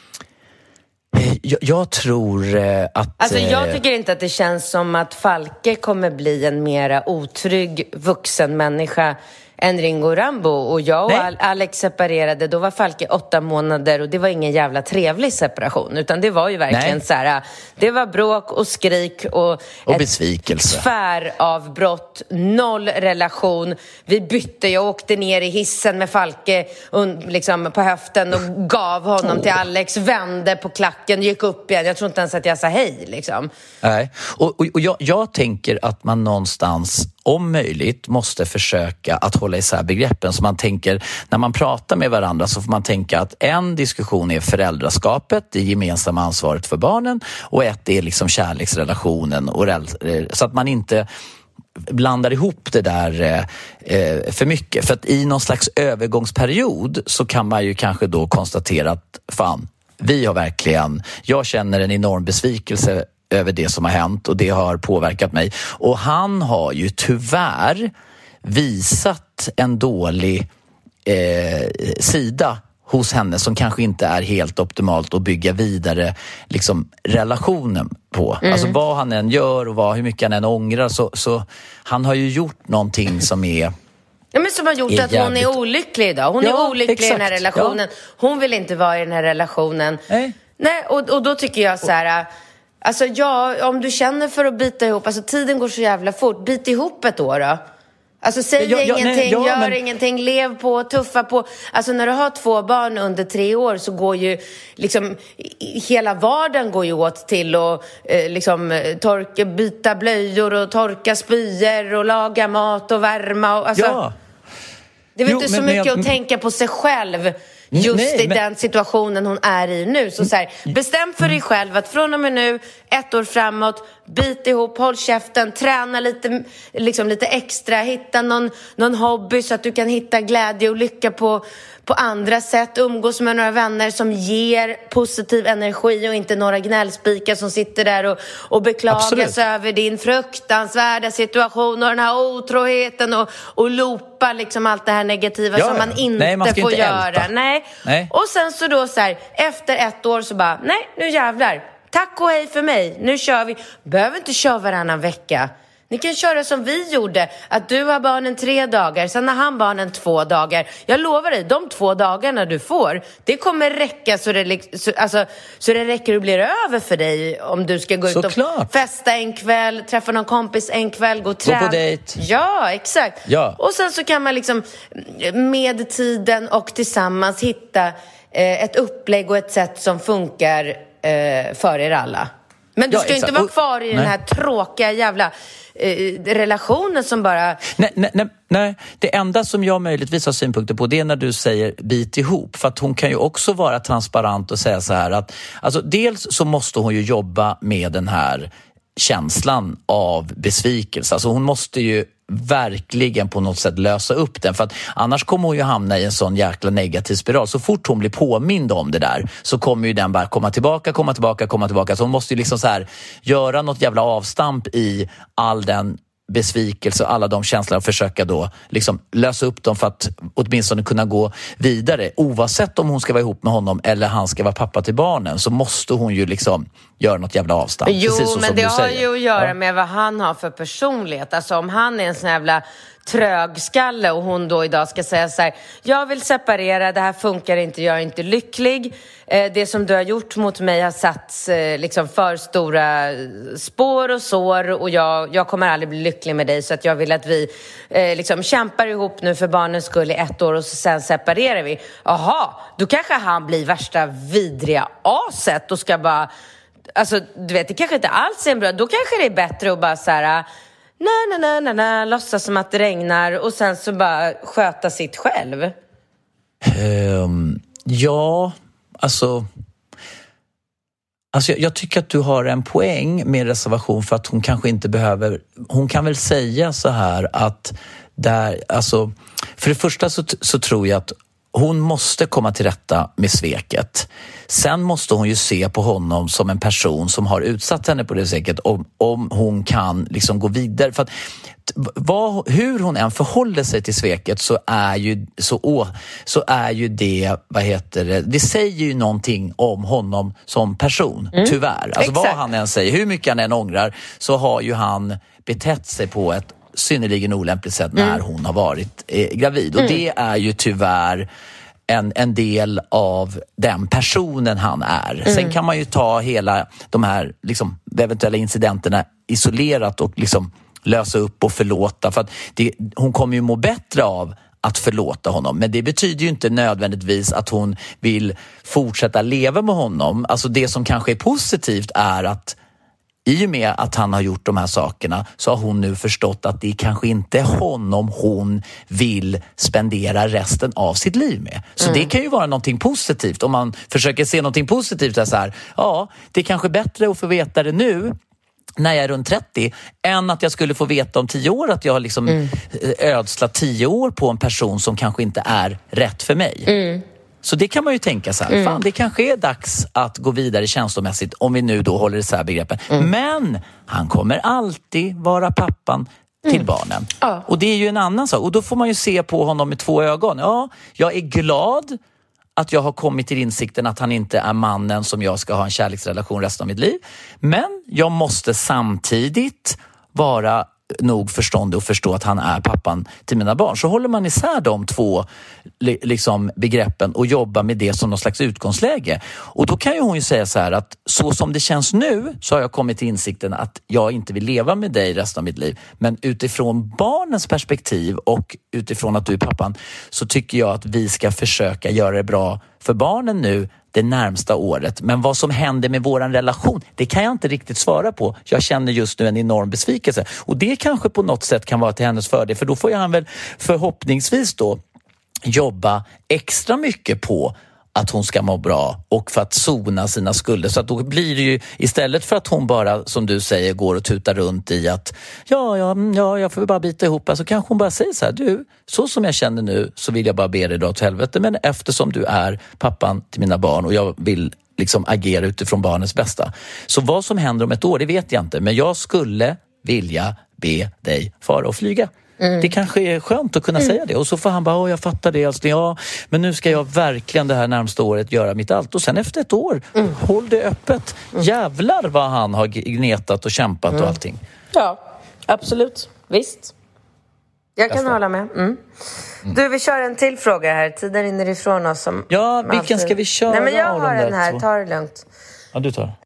jag, jag tror eh, att... Alltså jag tycker inte att det känns som att Falke kommer bli en mera otrygg vuxen människa än Ringo Rambo. Och jag och Nej. Alex separerade, då var Falke åtta månader och det var ingen jävla trevlig separation, utan det var ju verkligen Nej. så här, det var bråk och skrik och, och besvikelse. Tväravbrott, noll relation. Vi bytte, jag åkte ner i hissen med Falke liksom på höften och gav honom oh. till Alex, vände på klacken, gick upp igen. Jag tror inte ens att jag sa hej liksom. Nej, och, och, och jag, jag tänker att man någonstans om möjligt måste försöka att hålla isär begreppen. Så man tänker, när man pratar med varandra så får man tänka att en diskussion är föräldraskapet, det gemensamma ansvaret för barnen, och ett är liksom kärleksrelationen. Och, så att man inte blandar ihop det där eh, för mycket. För att i någon slags övergångsperiod så kan man ju kanske då konstatera att fan, vi har verkligen, jag känner en enorm besvikelse över det som har hänt och det har påverkat mig. Och han har ju tyvärr visat en dålig eh, sida hos henne som kanske inte är helt optimalt att bygga vidare liksom, relationen på. Mm. Alltså vad han än gör och vad, hur mycket han än ångrar så, så han har ju gjort någonting som är... Ja, men som har gjort att jävligt... hon är olycklig idag. Hon ja, är olycklig exakt. i den här relationen. Ja. Hon vill inte vara i den här relationen. Nej. Nej, och, och då tycker jag så här... Alltså ja, om du känner för att bita ihop, alltså tiden går så jävla fort, bit ihop ett år då. Alltså säg ja, ja, ingenting, nej, ja, gör men... ingenting, lev på, tuffa på. Alltså när du har två barn under tre år så går ju liksom hela vardagen går ju åt till att eh, liksom torka, byta blöjor och torka spyor och laga mat och värma och, alltså, ja. Det är jo, inte så men, mycket men jag... att tänka på sig själv. Just Nej, i men... den situationen hon är i nu. Så, så här, bestäm för dig själv att från och med nu, ett år framåt, bit ihop, håll käften, träna lite, liksom lite extra, hitta någon, någon hobby så att du kan hitta glädje och lycka på, på andra sätt. Umgås med några vänner som ger positiv energi och inte några gnällspikar som sitter där och, och beklagar sig över din fruktansvärda situation och den här otroheten och, och lopa liksom allt det här negativa ja, som man inte nej, man får inte göra. Nej. nej. Och sen så då så här, efter ett år så bara, nej, nu jävlar. Tack och hej för mig, nu kör vi. Behöver inte köra varannan vecka. Ni kan köra som vi gjorde, att du har barnen tre dagar, sen har han barnen två dagar. Jag lovar dig, de två dagarna du får, det kommer räcka så det, så, alltså, så det räcker och blir över för dig om du ska gå ut och klart. festa en kväll, träffa någon kompis en kväll, gå och träna. Gå på dejt. Ja, exakt. Ja. Och sen så kan man liksom med tiden och tillsammans hitta eh, ett upplägg och ett sätt som funkar eh, för er alla. Men du ja, ska exakt. inte vara kvar i nej. den här tråkiga jävla eh, relationen som bara... Nej, nej, nej, nej, det enda som jag möjligtvis har synpunkter på det är när du säger bit ihop. För att hon kan ju också vara transparent och säga så här att alltså, dels så måste hon ju jobba med den här känslan av besvikelse. Alltså hon måste ju verkligen på något sätt lösa upp den. För att annars kommer hon ju hamna i en sån jäkla negativ spiral. Så fort hon blir påmind om det där så kommer ju den bara komma tillbaka, komma tillbaka, komma tillbaka. Så hon måste ju liksom så här göra något jävla avstamp i all den besvikelse och alla de känslorna och försöka då liksom lösa upp dem för att åtminstone kunna gå vidare. Oavsett om hon ska vara ihop med honom eller han ska vara pappa till barnen så måste hon ju liksom göra något jävla avstamp. Jo, precis men det har säger. ju att göra ja. med vad han har för personlighet. Alltså om han är en sån jävla trögskalle och hon då idag ska säga så här: jag vill separera, det här funkar inte, jag är inte lycklig. Eh, det som du har gjort mot mig har satt eh, liksom för stora spår och sår och jag, jag kommer aldrig bli lycklig med dig så att jag vill att vi eh, liksom kämpar ihop nu för barnens skull i ett år och så sen separerar vi. Aha, då kanske han blir värsta vidriga aset och ska bara, alltså du vet, det kanske inte alls är en bra, då kanske det är bättre att bara så här: nej, nej, nej, nej, nej, låtsas som att det regnar och sen så bara sköta sitt själv. Um, ja, alltså... Alltså jag, jag tycker att du har en poäng med reservation för att hon kanske inte behöver... Hon kan väl säga så här att... Där, alltså, för det första så, så tror jag att hon måste komma till rätta med sveket. Sen måste hon ju se på honom som en person som har utsatt henne på det sveket om, om hon kan liksom gå vidare. För att vad, hur hon än förhåller sig till sveket så är ju, så, å, så är ju det, vad heter det, det säger ju någonting om honom som person, mm. tyvärr. Alltså vad han än säger, hur mycket han än ångrar så har ju han betett sig på ett synnerligen olämpligt sätt när mm. hon har varit eh, gravid. Och mm. det är ju tyvärr en, en del av den personen han är. Mm. Sen kan man ju ta hela de här liksom, eventuella incidenterna isolerat och liksom lösa upp och förlåta. För att det, hon kommer ju må bättre av att förlåta honom. Men det betyder ju inte nödvändigtvis att hon vill fortsätta leva med honom. Alltså det som kanske är positivt är att i och med att han har gjort de här sakerna så har hon nu förstått att det kanske inte är honom hon vill spendera resten av sitt liv med. Så mm. det kan ju vara någonting positivt. Om man försöker se någonting positivt är så här, ja, det är kanske bättre att få veta det nu när jag är runt trettio än att jag skulle få veta om tio år att jag har liksom mm. ödslat tio år på en person som kanske inte är rätt för mig. Mm. Så det kan man ju tänka så här, mm. fan det kanske är dags att gå vidare känslomässigt om vi nu då håller isär begreppen. Mm. Men han kommer alltid vara pappan till mm. barnen. Ja. Och det är ju en annan sak. Och då får man ju se på honom med två ögon. Ja, jag är glad att jag har kommit till insikten att han inte är mannen som jag ska ha en kärleksrelation resten av mitt liv. Men jag måste samtidigt vara nog förståndig och förstå att han är pappan till mina barn. Så håller man isär de två liksom, begreppen och jobbar med det som någon slags utgångsläge. Och då kan ju hon ju säga så här att så som det känns nu så har jag kommit till insikten att jag inte vill leva med dig resten av mitt liv. Men utifrån barnens perspektiv och utifrån att du är pappan så tycker jag att vi ska försöka göra det bra för barnen nu det närmsta året. Men vad som händer med våran relation, det kan jag inte riktigt svara på. Jag känner just nu en enorm besvikelse. Och det kanske på något sätt kan vara till hennes fördel. För då får han väl förhoppningsvis då jobba extra mycket på att hon ska må bra och för att sona sina skulder. Så att då blir det ju, istället för att hon bara, som du säger, går och tutar runt i att ja, ja, ja jag får bara bita ihop. Så kanske hon bara säger så här, du, så som jag känner nu så vill jag bara be dig dra till helvete. Men eftersom du är pappan till mina barn och jag vill liksom agera utifrån barnens bästa. Så vad som händer om ett år, det vet jag inte. Men jag skulle vilja be dig fara och flyga. Mm. Det kanske är skönt att kunna mm. säga det. Och så får han bara, åh jag fattar det alltså, ja, men nu ska jag verkligen det här närmsta året göra mitt allt. Och sen efter ett år, mm. håll det öppet. Mm. Jävlar vad han har gnetat och kämpat mm. och allting. Ja, absolut. Visst. Jag kan Bästa. hålla med. Mm. Mm. Du, vi kör en till fråga här. Tiden rinner ifrån oss. Som ja, vilken alltid... ska vi köra? Nej, men jag har den här. Ta det lugnt. Ja, du tar.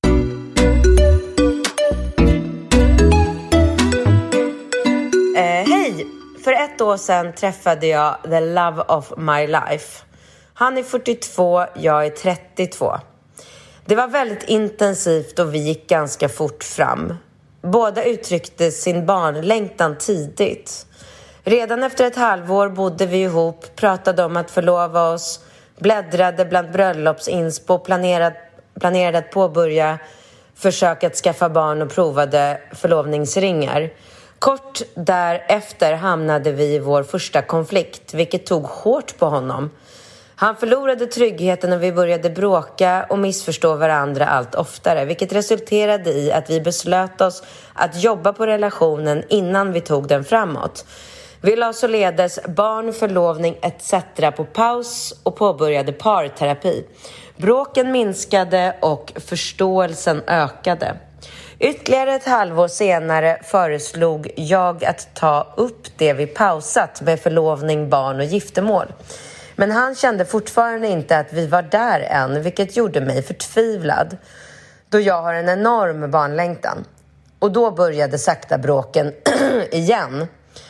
För ett år sedan träffade jag the love of my life. Han är fyrtiotvå, jag är trettiotvå. Det var väldigt intensivt och vi gick ganska fort fram. Båda uttryckte sin barnlängtan tidigt. Redan efter ett halvår bodde vi ihop, pratade om att förlova oss, bläddrade bland bröllopsinspo, planerade, planerade att påbörja försök att skaffa barn och provade förlovningsringar. Kort därefter hamnade vi i vår första konflikt, vilket tog hårt på honom. Han förlorade tryggheten och vi började bråka och missförstå varandra allt oftare, vilket resulterade i att vi beslöt oss att jobba på relationen innan vi tog den framåt. Vi la således barn, förlovning et cetera på paus och påbörjade parterapi. Bråken minskade och förståelsen ökade. Ytterligare ett halvår senare föreslog jag att ta upp det vi pausat med förlovning, barn och giftermål. Men han kände fortfarande inte att vi var där än, vilket gjorde mig förtvivlad, då jag har en enorm barnlängtan. Och då började sakta bråken igen.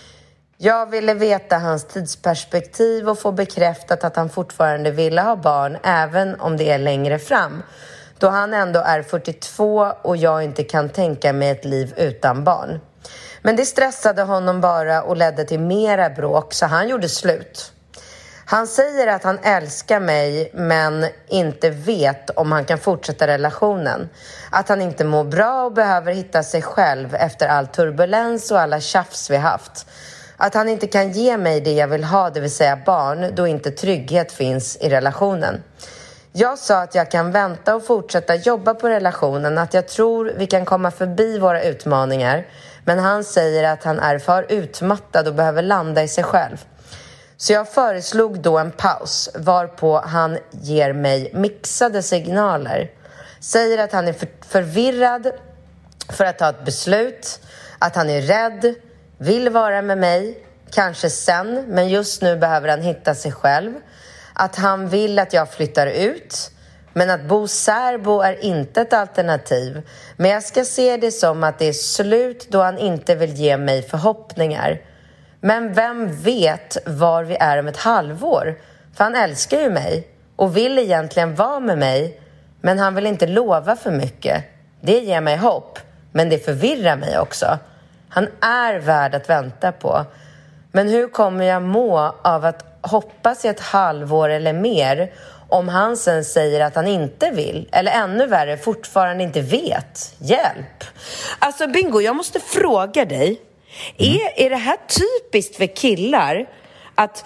Jag ville veta hans tidsperspektiv och få bekräftat att han fortfarande ville ha barn, även om det är längre fram, då han ändå är fyrtiotvå och jag inte kan tänka mig ett liv utan barn. Men det stressade honom bara och ledde till mera bråk, så han gjorde slut. Han säger att han älskar mig men inte vet om han kan fortsätta relationen. Att han inte mår bra och behöver hitta sig själv efter all turbulens och alla tjafs vi haft. Att han inte kan ge mig det jag vill ha, det vill säga barn, då inte trygghet finns i relationen. Jag sa att jag kan vänta och fortsätta jobba på relationen, att jag tror vi kan komma förbi våra utmaningar. Men han säger att han är för utmattad och behöver landa i sig själv. Så jag föreslog då en paus, varpå han ger mig mixade signaler. Säger att han är för förvirrad för att ta ett beslut, att han är rädd, vill vara med mig, kanske sen, men just nu behöver han hitta sig själv. Att han vill att jag flyttar ut, men att bo särbo är inte ett alternativ. Men jag ska se det som att det är slut då han inte vill ge mig förhoppningar. Men vem vet var vi är om ett halvår? För han älskar ju mig och vill egentligen vara med mig, men han vill inte lova för mycket. Det ger mig hopp, men det förvirrar mig också. Han är värd att vänta på. Men hur kommer jag må av att hoppas i ett halvår eller mer om han sen säger att han inte vill, eller ännu värre, fortfarande inte vet? Hjälp! Alltså Bingo, jag måste fråga dig. Mm. Är, är det här typiskt för killar att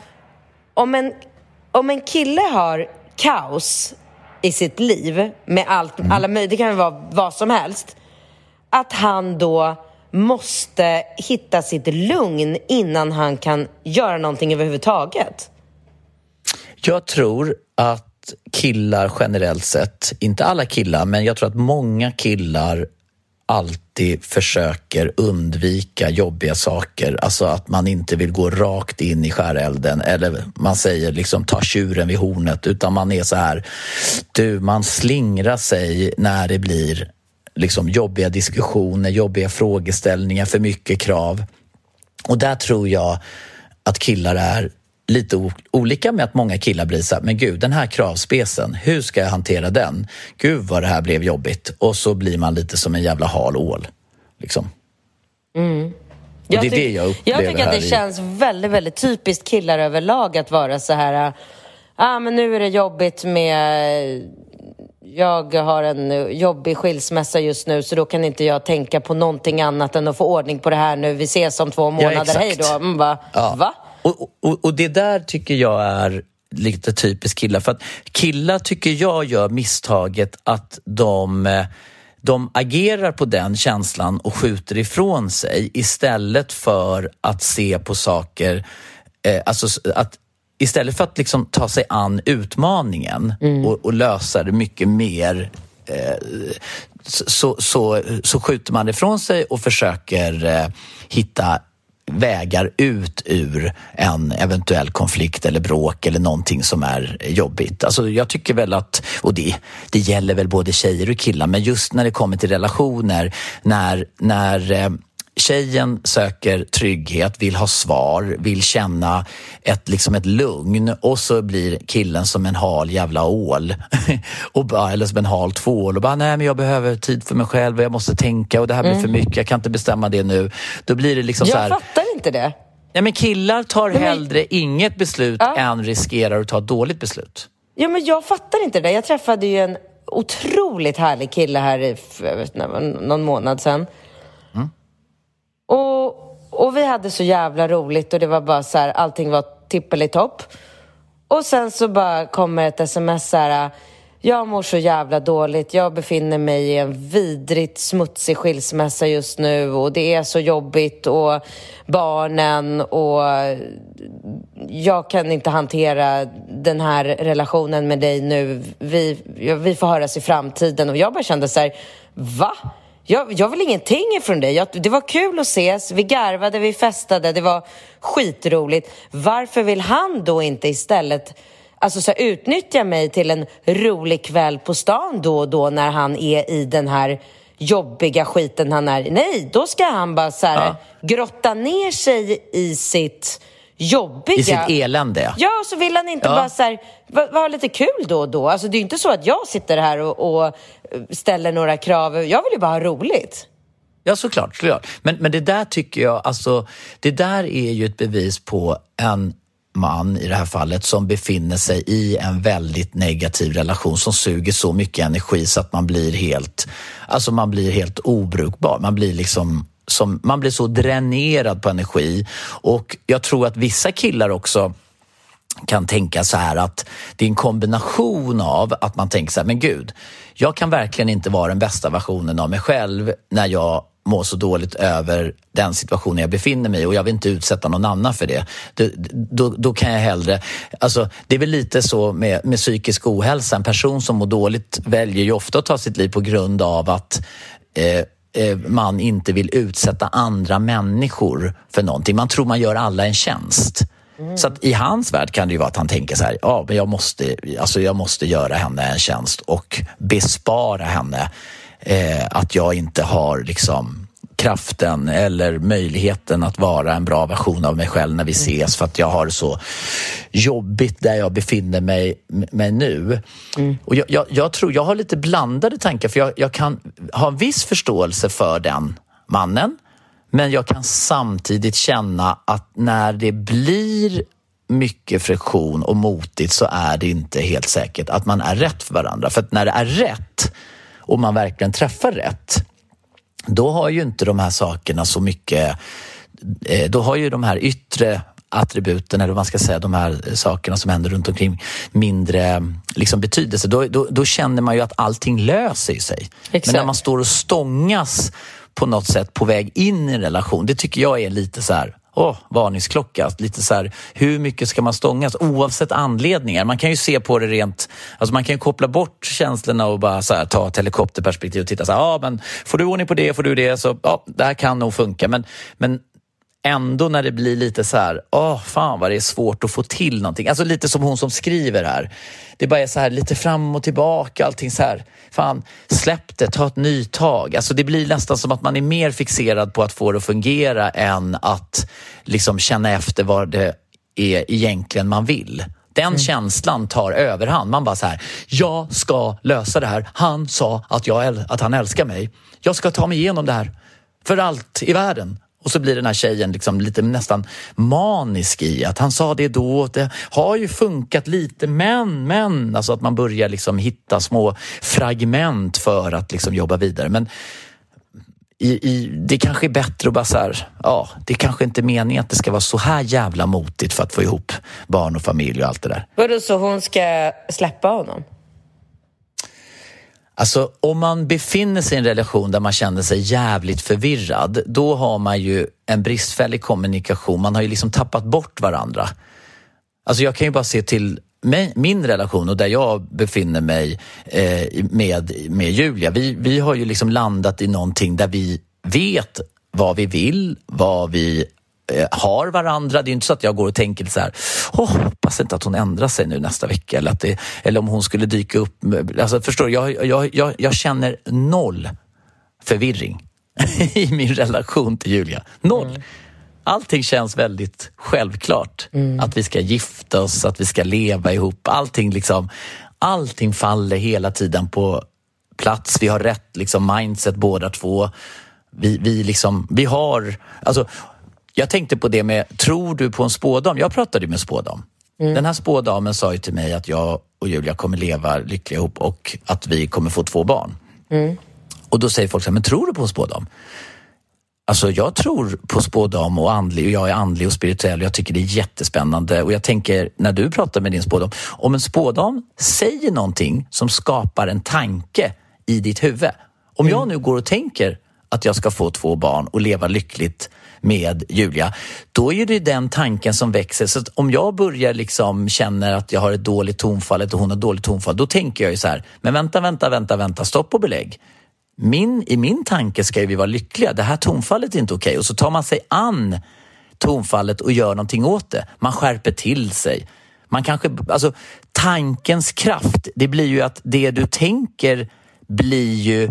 om en, om en kille har kaos i sitt liv med allt, mm. alla möjligheter, det kan vara vad som helst, att han då måste hitta sitt lugn innan han kan göra någonting överhuvudtaget? Jag tror att killar generellt sett, inte alla killar, men jag tror att många killar alltid försöker undvika jobbiga saker. Alltså att man inte vill gå rakt in i skärelden, eller man säger liksom ta tjuren vid hornet, utan man är så här, du, man slingrar sig när det blir liksom jobbiga diskussioner, jobbiga frågeställningar, för mycket krav. Och där tror jag att killar är lite o- olika med att många killar blir så här, men gud, den här kravspecen, hur ska jag hantera den? Gud vad det här blev jobbigt. Och så blir man lite som en jävla hal ål. Liksom. Mm. Jag, det är det jag upplever jag tycker att det i... känns väldigt, väldigt typiskt killar överlag att vara så här, ah, men nu är det jobbigt med... Jag har en jobbig skilsmässa just nu, så då kan inte jag tänka på någonting annat än att få ordning på det här nu. Vi ses om två månader, ja, hej då. Man bara, ja. Va? Och, och, och det där tycker jag är lite typiskt killar. För att killar tycker jag gör misstaget att de, de agerar på den känslan och skjuter ifrån sig istället för att se på saker, eh, alltså att istället för att liksom ta sig an utmaningen mm. och, och lösa det mycket mer, eh, så, så, så skjuter man ifrån sig och försöker eh, hitta vägar ut ur en eventuell konflikt eller bråk eller någonting som är jobbigt. Alltså jag tycker väl att, och det, det gäller väl både tjejer och killar, men just när det kommer till relationer, när, när eh, tjejen söker trygghet, vill ha svar, vill känna ett, liksom ett lugn, och så blir killen som en hal jävla ål och bara, eller som en hal tvål och bara, nej men jag behöver tid för mig själv och jag måste tänka och det här blir mm. för mycket, jag kan inte bestämma det nu. Då blir det liksom jag så här... Jag fattar inte det. Nej, men killar tar men... hellre inget beslut ja. än riskerar att ta ett dåligt beslut. Ja, men jag fattar inte det. Jag träffade ju en otroligt härlig kille här för, jag vet inte, någon månad sedan. Och hade så jävla roligt och det var bara så här, allting var tippelitopp. Och sen så bara kommer ett sms så här: jag mår så jävla dåligt, jag befinner mig i en vidrigt smutsig skilsmässa just nu och det är så jobbigt och barnen och jag kan inte hantera den här relationen med dig nu, vi, vi får höras i framtiden. Och jag bara kände så här: va? Jag, jag vill ingenting ifrån dig. Jag, det var kul att ses, vi garvade, vi festade, det var skitroligt. Varför vill han då inte istället alltså så här, utnyttja mig till en rolig kväll på stan då och då när han är i den här jobbiga skiten han är? Nej, då ska han bara så här, ja. grotta ner sig i sitt jobbiga. I sitt elände. Ja, så vill han inte ja. bara så här, vara va lite kul då och då. Alltså det är ju inte så att jag sitter här och, och ställer några krav. Jag vill ju bara ha roligt. Ja, såklart. såklart. Men, men det där tycker jag, alltså det där är ju ett bevis på en man i det här fallet som befinner sig i en väldigt negativ relation som suger så mycket energi så att man blir helt, alltså man blir helt obrukbar. Man blir liksom som, man blir så dränerad på energi. Och jag tror att vissa killar också kan tänka så här att det är en kombination av att man tänker så här, men gud, jag kan verkligen inte vara den bästa versionen av mig själv när jag mår så dåligt över den situationen jag befinner mig i och jag vill inte utsätta någon annan för det. Då, då, då kan jag hellre... Alltså, det är väl lite så med, med psykisk ohälsa. En person som mår dåligt väljer ju ofta att ta sitt liv på grund av att eh, eh, man inte vill utsätta andra människor för någonting. Man tror man gör alla en tjänst. Mm. Så att i hans värld kan det ju vara att han tänker så här: ja, men jag måste, alltså jag måste göra henne en tjänst och bespara henne eh, att jag inte har liksom kraften eller möjligheten att vara en bra version av mig själv när vi ses, för att jag har så jobbigt där jag befinner mig, mig nu. Mm. Och jag, jag, jag tror jag har lite blandade tankar, för jag, jag kan ha en viss förståelse för den mannen. Men jag kan samtidigt känna att när det blir mycket friktion och motigt så är det inte helt säkert att man är rätt för varandra. För att när det är rätt och man verkligen träffar rätt, då har ju inte de här sakerna så mycket, då har ju de här yttre attributen, eller vad man ska säga, de här sakerna som händer runt omkring mindre liksom betydelse. Då, då, då känner man ju att allting löser sig. Exakt. Men när man står och stångas på något sätt på väg in i en relation, det tycker jag är lite så här, åh, varningsklocka. Lite så här, hur mycket ska man stångas? Oavsett anledningar. Man kan ju se på det rent, alltså man kan ju koppla bort känslorna och bara så här, ta ett helikopterperspektiv och titta så här, ja, men får du ordning på det, får du det, så ja, det här kan nog funka. Men, men ändå när det blir lite så här, åh, fan vad det är svårt att få till någonting. Alltså lite som hon som skriver här. Det bara är så här lite fram och tillbaka, allting så här, fan, släpp det, ta ett nytag. Alltså det blir nästan som att man är mer fixerad på att få det att fungera än att liksom känna efter vad det är egentligen man vill. Den mm. känslan tar överhand. Man bara så här, jag ska lösa det här. Han sa att, jag, att han älskar mig. Jag ska ta mig igenom det här för allt i världen. Och så blir den här tjejen liksom lite nästan manisk i att han sa det då. Det har ju funkat lite, men, men. Alltså att man börjar liksom hitta små fragment för att liksom jobba vidare. Men i, i, det kanske är bättre att bara så här, ja, det kanske inte är meningen att det ska vara så här jävla motigt för att få ihop barn och familj och allt det där. Vadå, så hon ska släppa honom? Alltså om man befinner sig i en relation där man känner sig jävligt förvirrad, då har man ju en bristfällig kommunikation. Man har ju liksom tappat bort varandra. Alltså jag kan ju bara se till mig, min relation och där jag befinner mig eh, med, med Julia. Vi, vi har ju liksom landat i någonting där vi vet vad vi vill, vad vi har varandra. Det är inte så att jag går och tänker så här, åh, hoppas inte att hon ändrar sig nu nästa vecka, eller, att det, eller om hon skulle dyka upp. Alltså förstår du, jag, jag, jag, jag känner noll förvirring i min relation till Julia. Noll. Mm. Allting känns väldigt självklart. Mm. Att vi ska gifta oss, att vi ska leva ihop. Allting liksom, allting faller hela tiden på plats. Vi har rätt liksom mindset båda två. Vi, vi liksom, vi har, alltså jag tänkte på det med, tror du på en spådam? Jag pratade med spådam. Mm. Den här spådamen sa ju till mig att jag och Julia kommer leva lyckliga ihop och att vi kommer få två barn. Mm. Och då säger folk så här, men tror du på en spådam? Alltså jag tror på spådam och andlig, och jag är andlig och spirituell och jag tycker det är jättespännande. Och jag tänker, när du pratar med din spådam, om en spådam säger någonting som skapar en tanke i ditt huvud. Om jag nu går och tänker att jag ska få två barn och leva lyckligt med Julia, då är det den tanken som växer. Så att om jag börjar liksom känner att jag har ett dåligt tonfall och hon har dåligt tonfall, då tänker jag ju så här, men vänta, vänta, vänta, vänta, stopp och belägg. Min, I min tanke ska vi vara lyckliga. Det här tonfallet är inte okej. Och så tar man sig an tonfallet och gör någonting åt det. Man skärper till sig. Man kanske, alltså tankens kraft, det blir ju att det du tänker blir ju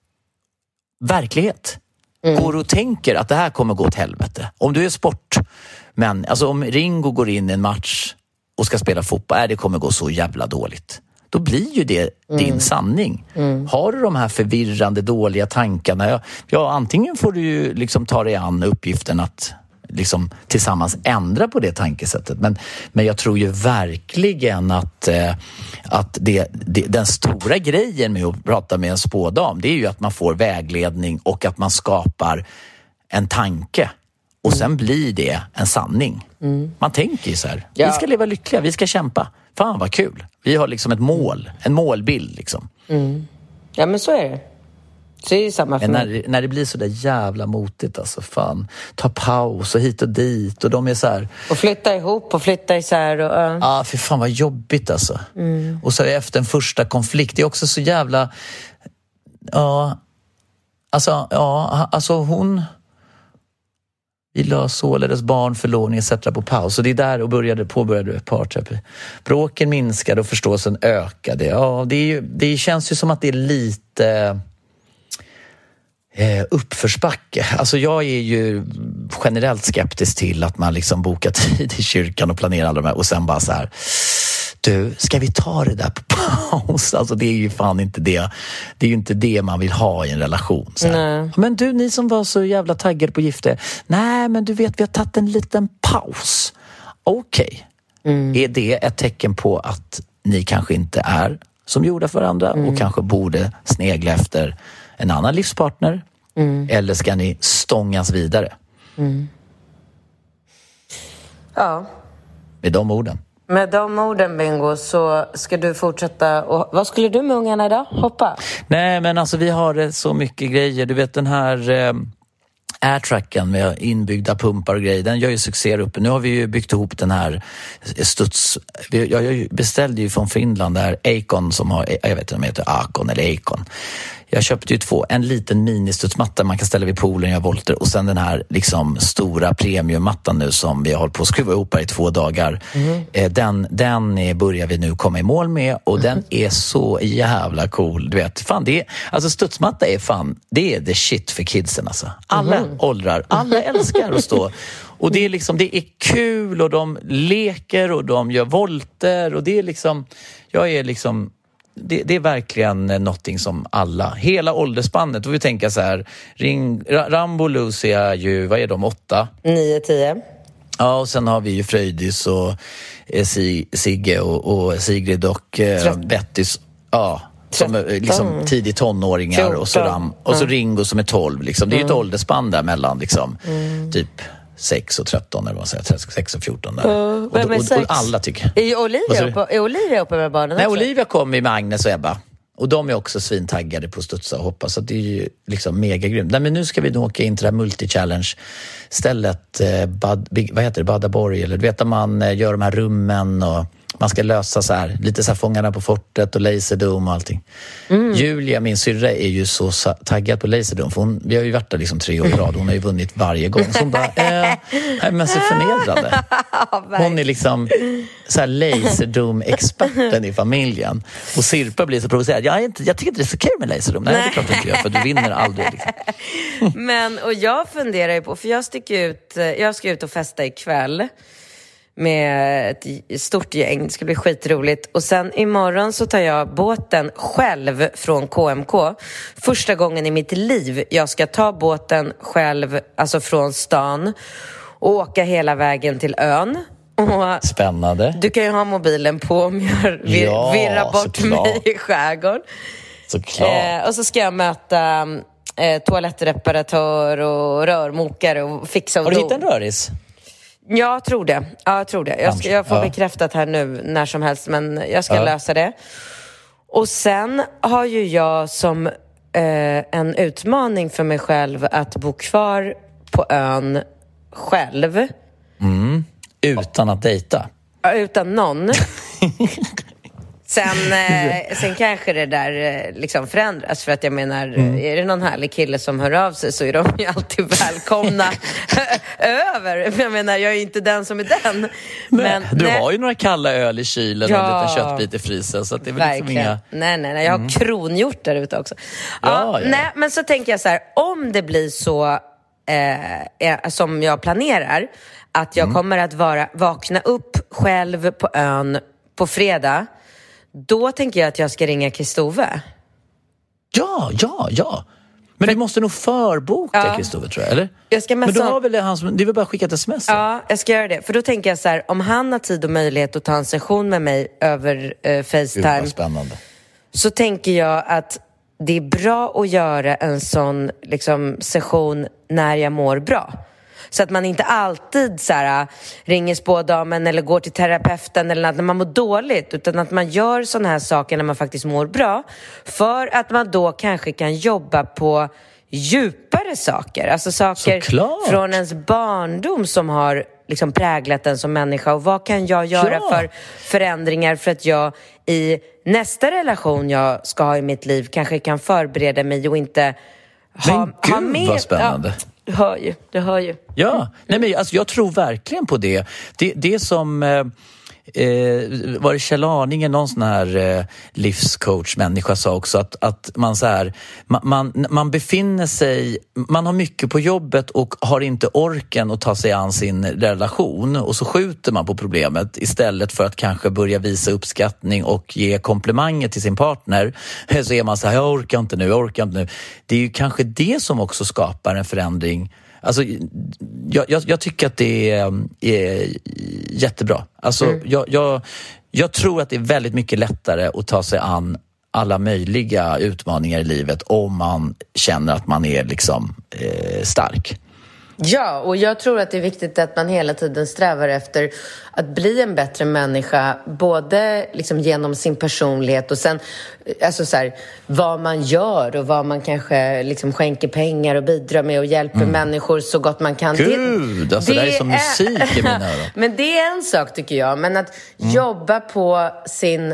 verklighet. Mm. Går du och tänker att det här kommer gå åt helvete. Om du är sport, men alltså om Ringo går in i en match och ska spela fotboll, äh, det kommer gå så jävla dåligt. Då blir ju det mm. din sanning. Mm. Har du de här förvirrande, dåliga tankarna, ja, ja antingen får du ju liksom ta dig an uppgiften att liksom tillsammans ändra på det tankesättet. Men, men jag tror ju verkligen att, eh, att det, det, den stora grejen med att prata med en spådam, det är ju att man får vägledning och att man skapar en tanke. Och sen mm. blir det en sanning. Mm. Man tänker ju så här, ja. Vi ska leva lyckliga, vi ska kämpa. Fan vad kul. Vi har liksom ett mål, en målbild liksom. Mm. Ja men så är det. Så är det samma för men när, när det blir så där jävla motigt, alltså fan. Ta paus och hit och dit och de är så här. Och flytta ihop och flytta isär. Och, uh. Ja, för fan vad jobbigt alltså. Mm. Och så efter en första konflikt, det är också så jävla... Ja, alltså, ja, alltså hon... Vi la således barn, förlovning et cetera på paus. Och det är där och började, påbörjade parterapi. Bråken minskade och förståelsen ökade. Ja, det, är ju, det känns ju som att det är lite eh, uppförsbacke. Alltså jag är ju generellt skeptisk till att man liksom bokar tid i kyrkan och planerar alla de här. Och sen bara så här, du, ska vi ta det där på paus? Alltså det är ju fan inte det. Det är ju inte det man vill ha i en relation. Så här. Men du, ni som var så jävla taggade på gifte. Nej, men du vet, vi har tagit en liten paus. Okej. Okay. Mm. Är det ett tecken på att ni kanske inte är som gjorda för varandra mm. och kanske borde snegla efter en annan livspartner? Mm. Eller ska ni stångas vidare? Mm. Ja. Med de orden. Med de orden, Bingo, så ska du fortsätta. Och vad skulle du med ungarna idag? Hoppa? Nej, men alltså vi har så mycket grejer. Du vet den här eh, airtracken med inbyggda pumpar och grejer. Den gör ju succé uppe. Nu har vi ju byggt ihop den här studs... Jag beställde ju från Finland där Acon som har... Jag vet inte om det heter Acon eller Acon. Jag köpte ju två, en liten ministudsmatta man kan ställa vid poolen, jag volter, och sen den här liksom stora premiummattan nu som vi har hållit på att skruva ihop här i två dagar. Mm. Eh, den den är, börjar vi nu komma i mål med och mm. den är så jävla cool. Du vet, fan det är, alltså studsmatta är fan, det är the shit för kidsen alltså. Alla mm. åldrar, alla älskar att stå. Och det är liksom, det är kul och de leker och de gör volter och det är liksom, jag är liksom Det, det är verkligen någonting som alla, hela åldersspannet, då vi tänker så här, Ring, Rambo och Lucy är ju, vad är de, åtta? Nio, tio. Ja, och sen har vi ju Fröjdis och eh, Sigge och, och Sigrid och eh, Bettys, ja, som är liksom tidigt tonåringar fjorton. Och så, Ram, och så mm. Ringo som är tolv liksom. Det är ju ett mm. åldersspann där mellan liksom, mm. typ sex och tretton eller vad man säger, sex och fjorton där. Uh, och, och, och, och alla tycker. Är Olivia uppe, är Olivia uppe med barnen? Nej, också? Olivia kom med Agnes och Ebba. Och de är också svintaggade på att studsa och hoppa, så det är ju liksom mega grymt. Nej, men nu ska vi då åka in till det här multi-challenge-stället, eh, Bad, vad heter det, Badaborg, eller du vet att man eh, gör de här rummen och man ska lösa så här, lite så här Fångarna på fortet och Laserdome och allting. Mm. Julia, min syrra, är ju så taggad på Laserdome, för hon, vi har ju varit där liksom tre år i rad, hon har ju vunnit varje gång. Så hon bara, eh, nej men så förnedrande. Hon är liksom så här Laserdome-experten i familjen. Och Sirpa blir så provocerad. Jag, är inte, jag tycker inte det är så kul med Laserdome. Nej, det är klart inte jag, för du vinner aldrig. Liksom. Men, och jag funderar ju på, för jag sticker ut, jag ska ut och festa ikväll med ett stort gäng. Det ska bli skitroligt. Och sen imorgon så tar jag båten själv från K M K. Första gången i mitt liv jag ska ta båten själv, alltså från stan, och åka hela vägen till ön. Och spännande. Du kan ju ha mobilen på om jag vir- ja, virrar bort såklart. mig i skärgården. Såklart. Eh, och så ska jag möta eh, toalettreparatör och rörmokare och fixa och Har du do. hittat en röris? Jag tror det. Ja, jag tror det. Jag, ska, jag får ja. bekräftat här nu när som helst, men jag ska ja. lösa det. Och sen har ju jag som eh, en utmaning för mig själv att bo kvar på ön själv. Mm. Utan att dejta? Utan någon. Sen, eh, sen kanske det där eh, liksom förändras. För att jag menar, mm. är det någon härlig kille som hör av sig så är de ju alltid välkomna över. Jag menar, jag är ju inte den som är den. Nej, men, du nej. har ju några kalla öl i kylen ja. och en liten köttbit i frysen. Så att det är väl liksom inga... Nej, nej, nej. Jag har mm. kronhjort där ute också. Ja, ja, ja. Nej, men så tänker jag så här, om det blir så eh, som jag planerar, att jag mm. kommer att vara, vakna upp själv på ön på fredag, då tänker jag att jag ska ringa Kristove. Ja, ja, ja. Men du måste nog förboka Kristove, ja. tror jag, eller? Jag ska Men då har väl det, han som, det är väl bara skickat sms? Ja, jag ska göra det. För då tänker jag så här, om han har tid och möjlighet att ta en session med mig över eh, FaceTime. Gud, spännande. Så tänker jag att det är bra att göra en sån liksom, session när jag mår bra. Så att man inte alltid så här, ringer spådamen eller går till terapeuten eller när man mår dåligt. Utan att man gör såna här saker när man faktiskt mår bra. För att man då kanske kan jobba på djupare saker. Alltså saker Såklart. Från ens barndom som har liksom präglat en som människa. Och vad kan jag göra ja. för förändringar för att jag i nästa relation jag ska ha i mitt liv kanske kan förbereda mig och inte ha, men gud, ha mer... vad spännande. Ja. Du hör ju, du hör ju. Ja, nej men alltså jag tror verkligen på det. Det, det som, eh, var det Kjell Arningen, någon sån här eh, livscoach-människa sa också att, att man så här, man, man, man befinner sig, man har mycket på jobbet och har inte orken att ta sig an sin relation och så skjuter man på problemet istället för att kanske börja visa uppskattning och ge komplimanger till sin partner. Så är man så här, jag orkar inte nu, jag orkar inte nu. Det är ju kanske det som också skapar en förändring. Alltså, jag, jag, jag tycker att det är, är jättebra. Alltså, mm. jag, jag, jag tror att det är väldigt mycket lättare att ta sig an alla möjliga utmaningar i livet om man känner att man är liksom, eh, stark. Ja, och jag tror att det är viktigt att man hela tiden strävar efter att bli en bättre människa, både liksom genom sin personlighet och sen alltså så här, vad man gör och vad man kanske liksom skänker pengar och bidrar med och hjälper mm. människor så gott man kan. Gud, det, alltså det, det är som musik i mina öron. Men det är en sak tycker jag, men att mm. jobba på sin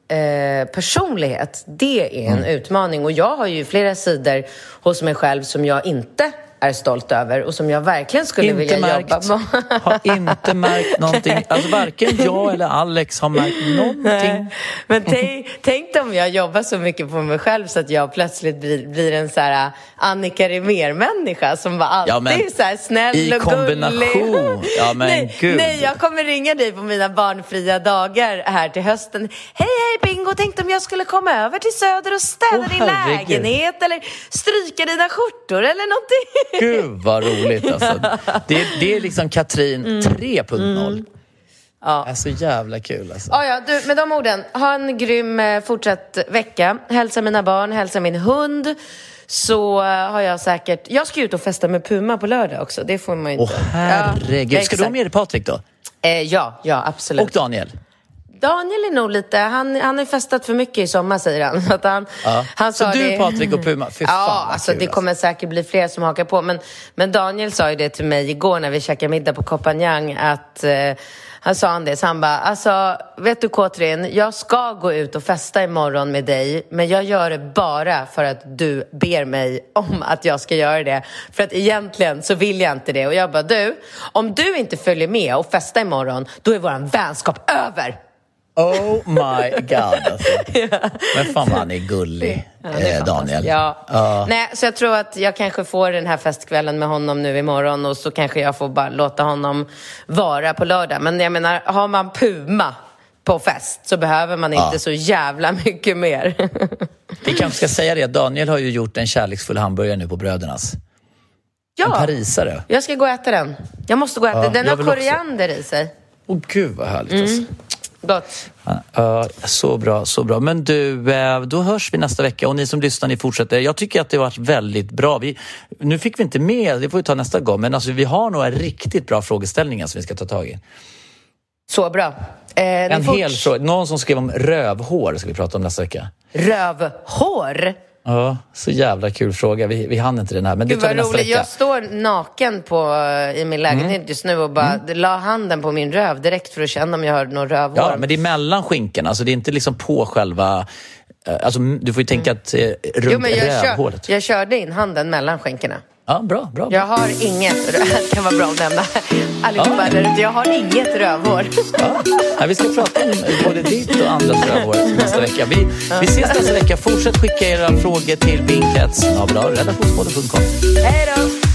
eh, personlighet, det är en mm. utmaning. Och jag har ju flera sidor hos mig själv som jag inte är stolt över och som jag verkligen skulle inte vilja märkt. jobba på. Har inte märkt någonting. Alltså varken jag eller Alex har märkt någonting. Men tänk, tänk om jag jobbar så mycket på mig själv så att jag plötsligt blir, blir en så här Annika Remer-människa som var alltid ja, men, så här snäll i och kombination. gullig. Ja, men nej, gud. nej, jag kommer ringa dig på mina barnfria dagar här till hösten. Hej, hej Bingo, tänkte om jag skulle komma över till Söder och städa oh, din herregud. lägenhet eller stryka dina skjortor eller någonting. Gud vad roligt alltså. Det, det är liksom Katrin mm. tre punkt noll. Mm. Ja. Det är så jävla kul alltså. Ja, ja, du, med de orden, ha en grym eh, fortsatt vecka. Hälsa mina barn, hälsa min hund. Så uh, har jag säkert... Jag ska ut och festa med Puma på lördag också. Det får man ju inte. Åh herregud. Ja, ska du ha med dig Patrik då? Eh, ja, ja, absolut. Och Daniel? Daniel är nog lite, han, han har festat för mycket i sommar säger han. Så, att han, ja. han så sa du, det, Patrik och Puma, fy fan ja, alltså, det kommer alltså. säkert bli fler som hakar på. Men, men Daniel sa ju det till mig igår när vi käkade middag på Kopanjang att eh, han sa han det, så han bara, alltså vet du Katrin, jag ska gå ut och festa imorgon med dig, men jag gör det bara för att du ber mig om att jag ska göra det. För att egentligen så vill jag inte det. Och jag bara, du, om du inte följer med och festa imorgon, då är våran vänskap över. Oh my god alltså. Ja. Men fan vad han är gullig, ja, är eh, Daniel. Ja. Uh. Nej, så jag tror att jag kanske får den här festkvällen med honom nu imorgon. Och så kanske jag får bara låta honom vara på lördag. Men jag menar, har man Puma på fest så behöver man inte uh. så jävla mycket mer. Vi kanske ska säga det, Daniel har ju gjort en kärleksfull hamburgare nu på Brödernas. Ja, en parisare. Jag ska gå och äta den. Jag måste gå och äta uh, den. Den har koriander också i sig. Åh oh, gud vad härligt mm. alltså. Gott. Ja, så bra, så bra. Men du, då hörs vi nästa vecka. Och ni som lyssnar, ni fortsätter. Jag tycker att det har varit väldigt bra. Vi, nu fick vi inte med, det får vi ta nästa gång. Men alltså, vi har några riktigt bra frågeställningar som vi ska ta tag i. Så bra. Eh, en hel fråga. Någon som skrev om rövhår ska vi prata om nästa vecka. Rövhår? Ja, så jävla kul fråga. Vi, vi hann inte den här, men det Gud, tar vi nästa roligt. vecka. Jag står naken på, i min lägenhet mm. just nu och bara mm. la handen på min röv direkt för att känna om jag har någon rövhår. Ja, men det är mellan skinkorna, alltså det är inte liksom på själva... Alltså, du får ju tänka att eh, runt jo, men jag rövhåret. Kör, jag körde in handen mellan skinkorna. Ja, bra, bra. Jag har inget, det kan vara bra att nämna allihopa ja. där, jag har inget rövhår. Ja. Ja, vi ska prata om både ditt och andras rövhår nästa vecka. Vi, ja. vi ses nästa vecka. Fortsätt skicka era frågor till vinkrets snabel-a redaktionspodden punkt com. Hej då!